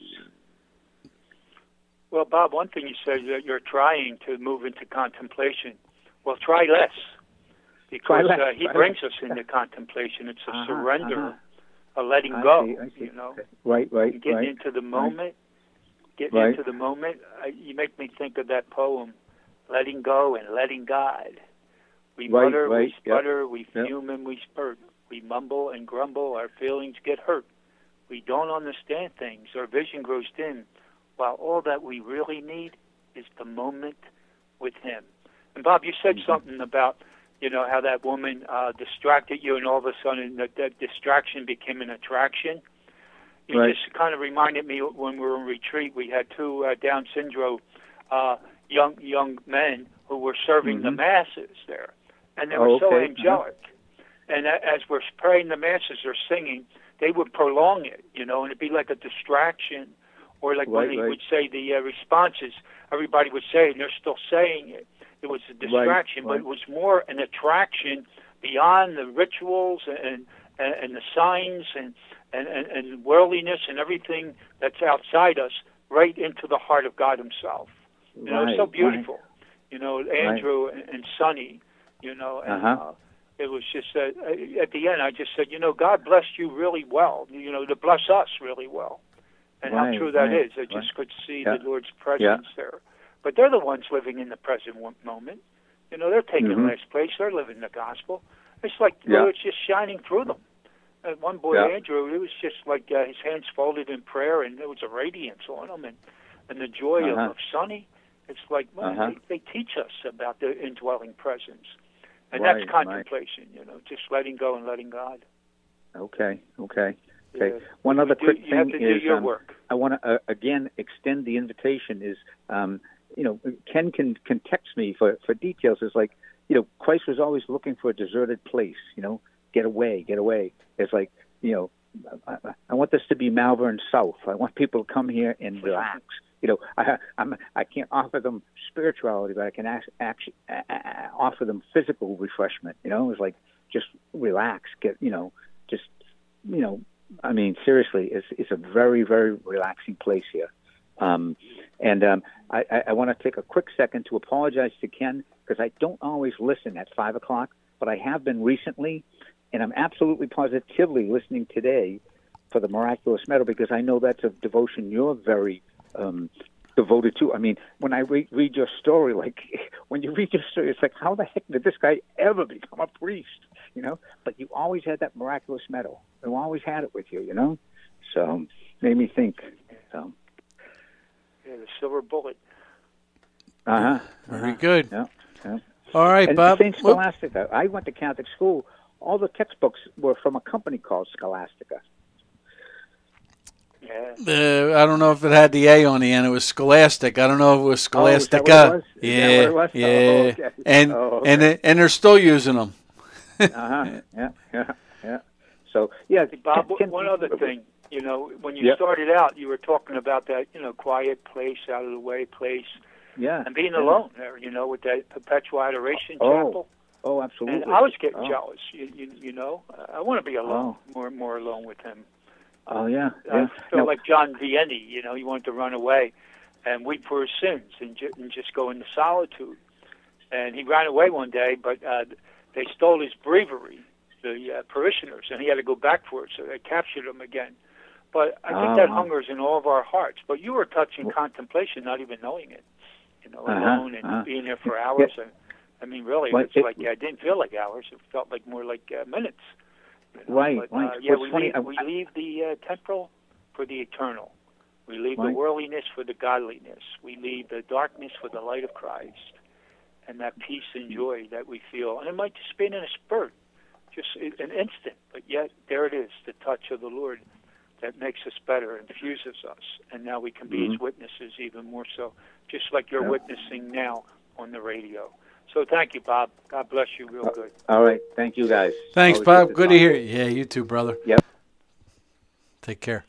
Well, Bob, one thing you said that you're trying to move into contemplation. Well, try less. Because uh, he brings us into contemplation. It's a uh-huh, surrender, uh-huh. a letting I go. See, I see. You know, right, right, getting right. into the moment. Right. Getting right. into the moment. I, you make me think of that poem, "Letting Go and Letting God." We right, mutter, right. we sputter, yep. we yep. fume and we spurt. We mumble and grumble. Our feelings get hurt. We don't understand things. Our vision grows dim. While all that we really need is the moment with Him. And Bob, you said mm-hmm. something about. You know, how that woman uh, distracted you, and all of a sudden that, that distraction became an attraction. It right. just kind of reminded me when we were in retreat, we had two uh, Down syndrome uh, young young men who were serving mm-hmm. the masses there. And they were oh, so okay. angelic. Uh-huh. And as we're praying the masses or singing, they would prolong it, you know, and it'd be like a distraction. Or like right, when they right. would say the uh, responses, everybody would say it, and they're still saying it. It was a distraction, right, right. but it was more an attraction beyond the rituals and and, and the signs and, and, and, and worldliness and everything that's outside us, right into the heart of God Himself. You know, right, it's so beautiful. Right. You know, Andrew right. and, and Sonny, you know, and uh-huh. uh, it was just, uh, at the end, I just said, you know, God blessed you really well, you know, to bless us really well. And right, how true that right, is. I just right. could see yeah. the Lord's presence yeah. there. But they're the ones living in the present moment. You know, they're taking mm-hmm. last place. They're living the gospel. It's like yeah. it's just shining through them. And one boy, yeah. Andrew, it was just like uh, his hands folded in prayer, and there was a radiance on him, and, and the joy uh-huh. of, of Sonny. It's like, well, uh-huh. they, they teach us about the indwelling presence. And right, that's contemplation, right. you know, just letting go and letting God. Okay, okay. Okay. Yeah. One other do, quick you have thing to do is your um, work. I want to uh, again extend the invitation. Is um, you know, Ken can can text me for for details. It's like, you know, Christ was always looking for a deserted place. You know, get away, get away. It's like, you know, I, I want this to be Malvern South. I want people to come here and relax. You know, I I'm, I can't offer them spirituality, but I can act, actually uh, offer them physical refreshment. You know, it's like just relax, get you know, just you know. I mean, seriously, it's it's a very, very relaxing place here. Um, and um, I, I want to take a quick second to apologize to Ken, because I don't always listen at five o'clock, but I have been recently, and I'm absolutely positively listening today for the Miraculous Medal, because I know that's a devotion you're very um, devoted to. I mean, when I re- read your story, like, when you read your story, it's like, how the heck did this guy ever become a priest? You know, but you always had that miraculous medal. You always had it with you, you know. So made me think. So yeah, the silver bullet. Uh huh. Very good. Yeah. yeah. All right, and Bob. Saint Scholastica. Whoop. I went to Catholic school. All the textbooks were from a company called Scholastica. Yeah. Uh, I don't know if it had the A on the end. It was Scholastic. I don't know if it was Scholastica. Oh, is that what it was? Is yeah, that what it was? yeah. Oh, okay. And oh, okay. and and they're still using them. uh huh. Yeah, yeah, yeah. So yeah, Bob, Ken, one other thing. You know, when you Yep. started out, you were talking about that, you know, quiet place, out of the way place, Yeah, and being yeah. alone there. You know, with that perpetual adoration Oh, chapel. Oh, absolutely. And I was getting oh. jealous. You, you, you know, I want to be alone, Oh. more, more alone with him. Oh yeah, I yeah. feel No, like John Vianney. You know, he wanted to run away and weep for his sins and, ju- and just go into solitude. And he ran away one day, but uh, they stole his breviary, the uh, parishioners, and he had to go back for it. So they captured him again. But I think Oh, that wow. hunger's in all of our hearts. But you were touching contemplation, not even knowing it. You know, Uh-huh, alone and uh-huh. being there for hours. And, I mean, really, Well, it's it- like I didn't feel like hours. It felt like more like uh, minutes. You know? Right, but, right. Uh, yeah, What's we funny, leave, I- we leave the uh, temporal for the eternal. We leave the Right. worldliness for the godliness. We leave the darkness for the light of Christ, and that peace and joy that we feel. And it might just be in a spurt, just an instant, but yet there it is, the touch of the Lord that makes us better, infuses us, and now we can be Mm-hmm. His witnesses even more so, just like you're Yeah. witnessing now on the radio. So thank you, Bob. God bless you real good. All right, thank you guys. Thanks, Always Bob. to Good talk. to hear you. Yeah, you too, brother. Yep. Take care.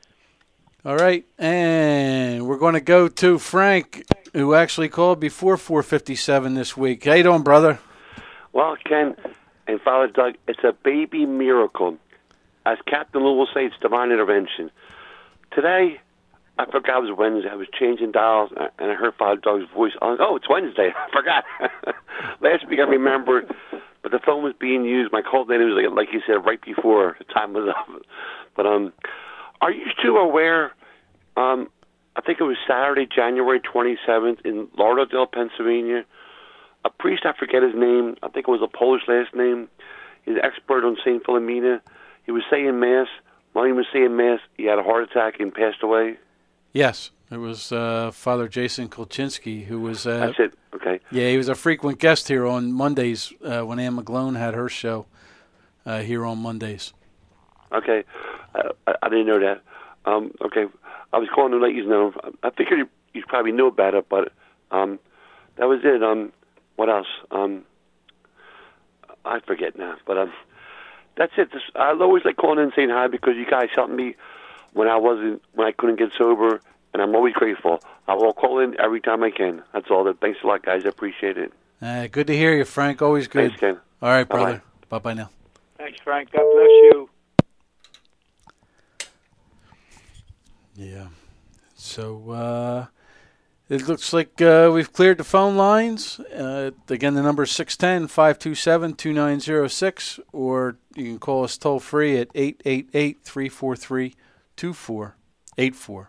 All right, and we're going to go to Frank, who actually called before four fifty-seven this week. How you doing, brother? Well, Ken and Father Doug, it's a baby miracle. As Captain Lou will say, it's divine intervention. Today, I forgot it was Wednesday. I was changing dials, and I heard Father Doug's voice. I was like, oh, it's Wednesday. I forgot. Last week I remembered, but the phone was being used. My call date was, like, like you said, right before the time was up. But um, are you two aware, um, I think it was Saturday, January twenty-seventh, in Lauderdale, Pennsylvania, a priest, I forget his name, I think it was a Polish last name, he's an expert on Saint Philomena. He was saying Mass. While he was saying Mass, he had a heart attack and passed away. Yes, it was uh, Father Jason Kolchinsky, who was uh, That's it. Okay. yeah, he was a frequent guest here on Mondays uh, when Ann McGlone had her show uh, here on Mondays. Okay. Uh, I, I didn't know that. Um, okay. I was calling to let you know. I figured you, you probably knew about it, but um, that was it. Um, what else? Um, I forget now, but um, that's it. This, I always like calling in and saying hi because you guys helped me when I wasn't, when I couldn't get sober, and I'm always grateful. I will call in every time I can. That's all. Thanks a lot, guys. I appreciate it. Uh, good to hear you, Frank. Always good. Thanks, Ken. All right, Bye-bye. brother. Bye-bye now. Thanks, Frank. God bless you. Yeah. So uh, it looks like uh, we've cleared the phone lines. Uh, again, the number is six one zero, five two seven, two nine zero six, or you can call us toll free at eight eight eight, three four three, two four eight four.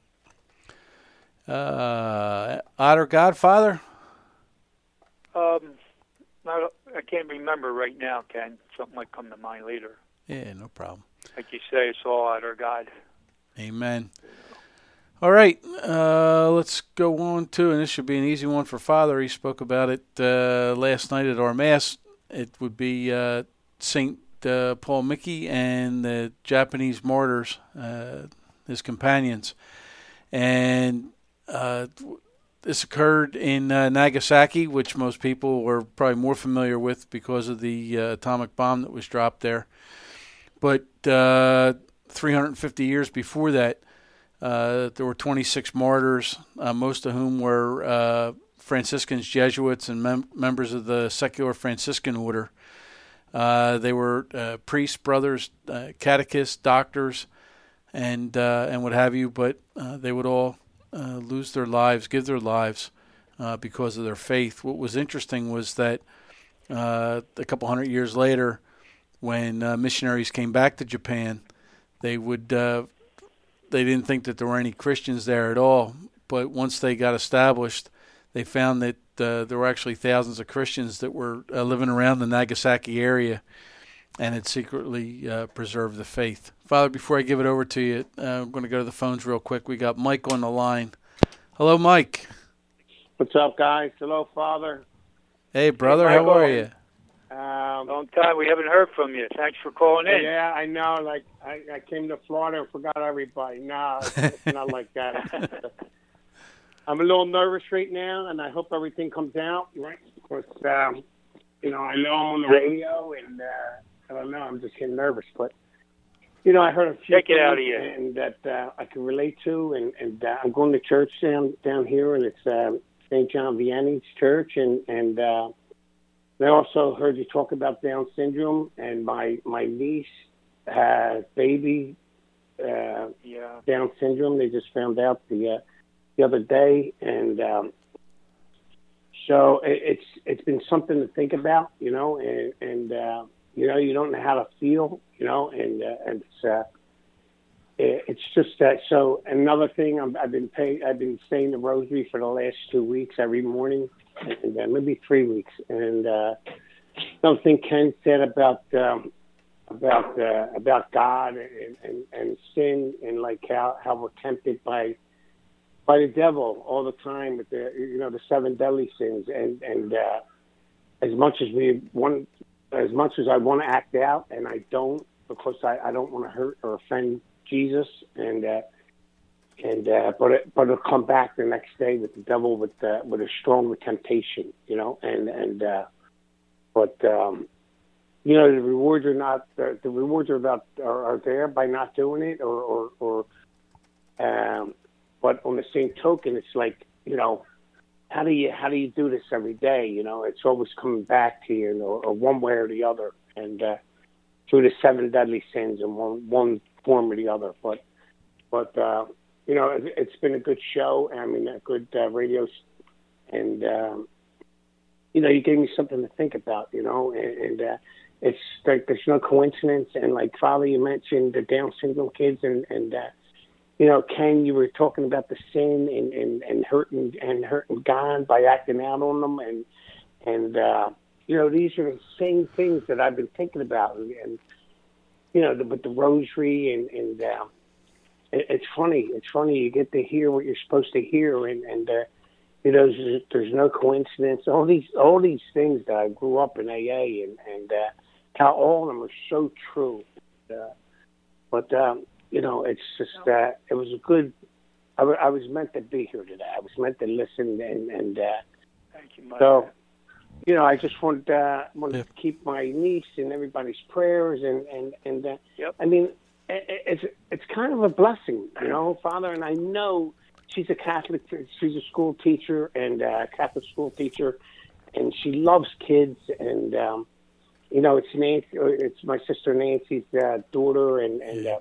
Uh, Otter Godfather? Um, I, don't- I can't remember right now, Ken. Something might come to mind later. Yeah, no problem. Like you say, it's all out of God. Amen. All right, uh, let's go on to, and this should be an easy one for Father. He spoke about it uh, last night at our Mass. It would be uh, Saint uh, Paul Miki and the Japanese martyrs, uh, his companions. And uh, this occurred in uh, Nagasaki, which most people were probably more familiar with because of the uh, atomic bomb that was dropped there. But uh, three hundred fifty years before that, Uh, there were twenty-six martyrs, uh, most of whom were uh, Franciscans, Jesuits, and mem- members of the secular Franciscan order. Uh, they were uh, priests, brothers, uh, catechists, doctors, and uh, and what have you. But uh, they would all uh, lose their lives, give their lives uh, because of their faith. What was interesting was that uh, a couple hundred years later, when uh, missionaries came back to Japan, they would. Uh, They didn't think that there were any Christians there at all, but once they got established, they found that uh, there were actually thousands of Christians that were uh, living around the Nagasaki area and had secretly uh, preserved the faith. Father, before I give it over to you, uh, I'm going to go to the phones real quick. We got Mike on the line. Hello, Mike. What's up, guys? Hello, Father. Hey, brother. Hey, how Michael. are you? Um, Long time we haven't heard from you. Thanks for calling in. yeah, I know. Like, I, I came to Florida and forgot everybody. No, it's not like that. I'm a little nervous right now, and I hope everything comes out right. Because, um, you know, I know I'm on the radio, and uh, I don't know. I'm just getting nervous, but you know, I heard a few Take it things out of you. and that uh, I can relate to, and and uh, I'm going to church down down here, and it's uh, Saint John Vianney's church, and and uh, I also heard you talk about Down syndrome, and my my niece has baby uh, Yeah. Down syndrome. They just found out the uh, the other day, and um, so it, it's it's been something to think about, you know, and and uh, you know, you don't know how to feel, you know, and uh, and it's uh, it, it's just that. So another thing, I'm, I've been pay, I've been saying the rosary for the last two weeks every morning, and uh, maybe three weeks, and uh, something Ken said about. Um, about uh, about God and, and, and sin, and like how, how we're tempted by by the devil all the time with the you know the seven deadly sins, and and uh, as much as we want, as much as I want to act out, and I don't, because I, I don't want to hurt or offend Jesus, and uh, and uh, but it, but it'll come back the next day with the devil with uh, with a stronger temptation, you know, and and uh, but. Um, You know, the rewards are not the, the rewards are about are, are there by not doing it, or or, or um, but on the same token, it's like, you know, how do you how do you do this every day? You know, it's always coming back to you, or, or one way or the other, and uh, through the seven deadly sins in one one form or the other. But but uh, you know, it, it's been a good show. I mean, a good uh, radio, and um, you know, you gave me something to think about. You know, and. and uh, It's like there's no coincidence, and like Father, you mentioned the Down syndrome kids, and and uh, you know, Ken, you were talking about the sin and, and, and hurting and hurting God by acting out on them, and and uh, you know, these are the same things that I've been thinking about, and, and you know, the, with the rosary, and and uh, it, it's funny, it's funny you get to hear what you're supposed to hear, and and uh, you know, there's, there's no coincidence. All these all these things that I grew up in A A, and and uh, how all of them are so true. Uh, but, um, you know, it's just, uh, it was a good, I, w- I was meant to be here today. I was meant to listen, and, and uh, Thank you, Mike. so, you know, I just wanted, uh, wanted to keep my niece in everybody's prayers, and, and, and uh, Yep. I mean, it, it's, it's kind of a blessing, you know, Father, and I know she's a Catholic, she's a school teacher, and a Catholic school teacher, and she loves kids, and, um, you know, it's Nancy. It's my sister Nancy's uh, daughter, and and uh,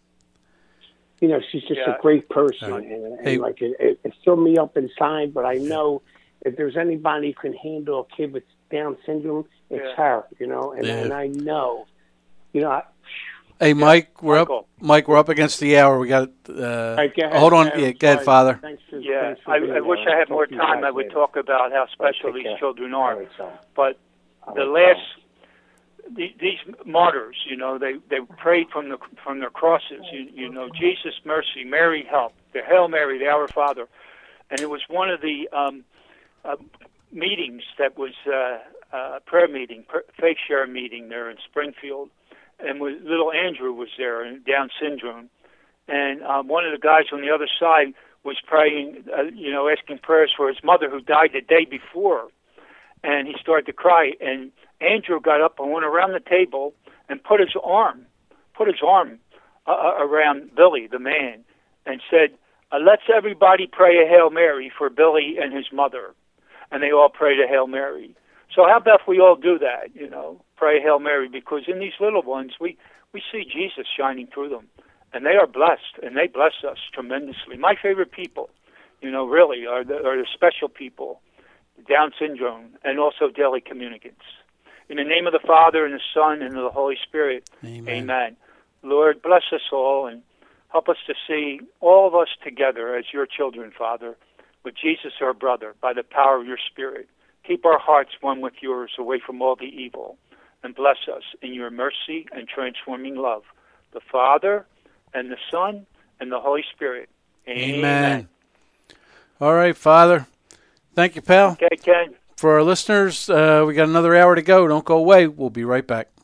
you know, she's just Yeah. a great person, Uh, and, and hey. like it, it, it filled me up inside. But I know if there's anybody who can handle a kid with Down syndrome, it's Yeah. her. You know, and, Yeah. and I know, you know. I, Hey, Mike, we're Michael. up. Mike, we're up against the hour. We got. Uh, Right, go ahead, hold on. Adam. Yeah, go ahead, Sorry. Father. Thanks for, Yeah, thanks for I, being I wish there. I had Talk more to you time. guys I would later. talk about how special Take these care. children All are. right, so, But all the right, last, the, these martyrs, you know, they, they prayed from the from their crosses. You, you know, Jesus, mercy, Mary, help. The Hail Mary, the Our Father, and it was one of the um, uh, meetings that was uh, uh, prayer meeting, pr- faith share meeting there in Springfield, and was, little Andrew was there, and Down syndrome, and um, one of the guys on the other side was praying, uh, you know, asking prayers for his mother who died the day before, and he started to cry, and Andrew got up and went around the table and put his arm, put his arm uh, around Billy, the man, and said, uh, let's everybody pray a Hail Mary for Billy and his mother. And they all prayed a Hail Mary. So how about if we all do that, you know, pray Hail Mary, because in these little ones, we, we see Jesus shining through them. And they are blessed, and they bless us tremendously. My favorite people, you know, really, are the, are the special people, Down syndrome, and also daily communicants. In the name of the Father, and the Son, and of the Holy Spirit, Amen. amen. Lord, bless us all, and help us to see all of us together as your children, Father, with Jesus our brother, by the power of your Spirit. Keep our hearts one with yours, away from all the evil, and bless us in your mercy and transforming love. The Father, and the Son, and the Holy Spirit. Amen. Amen. All right, Father. Thank you, pal. Okay, Ken. For our listeners, uh, we got another hour to go. Don't go away. We'll be right back.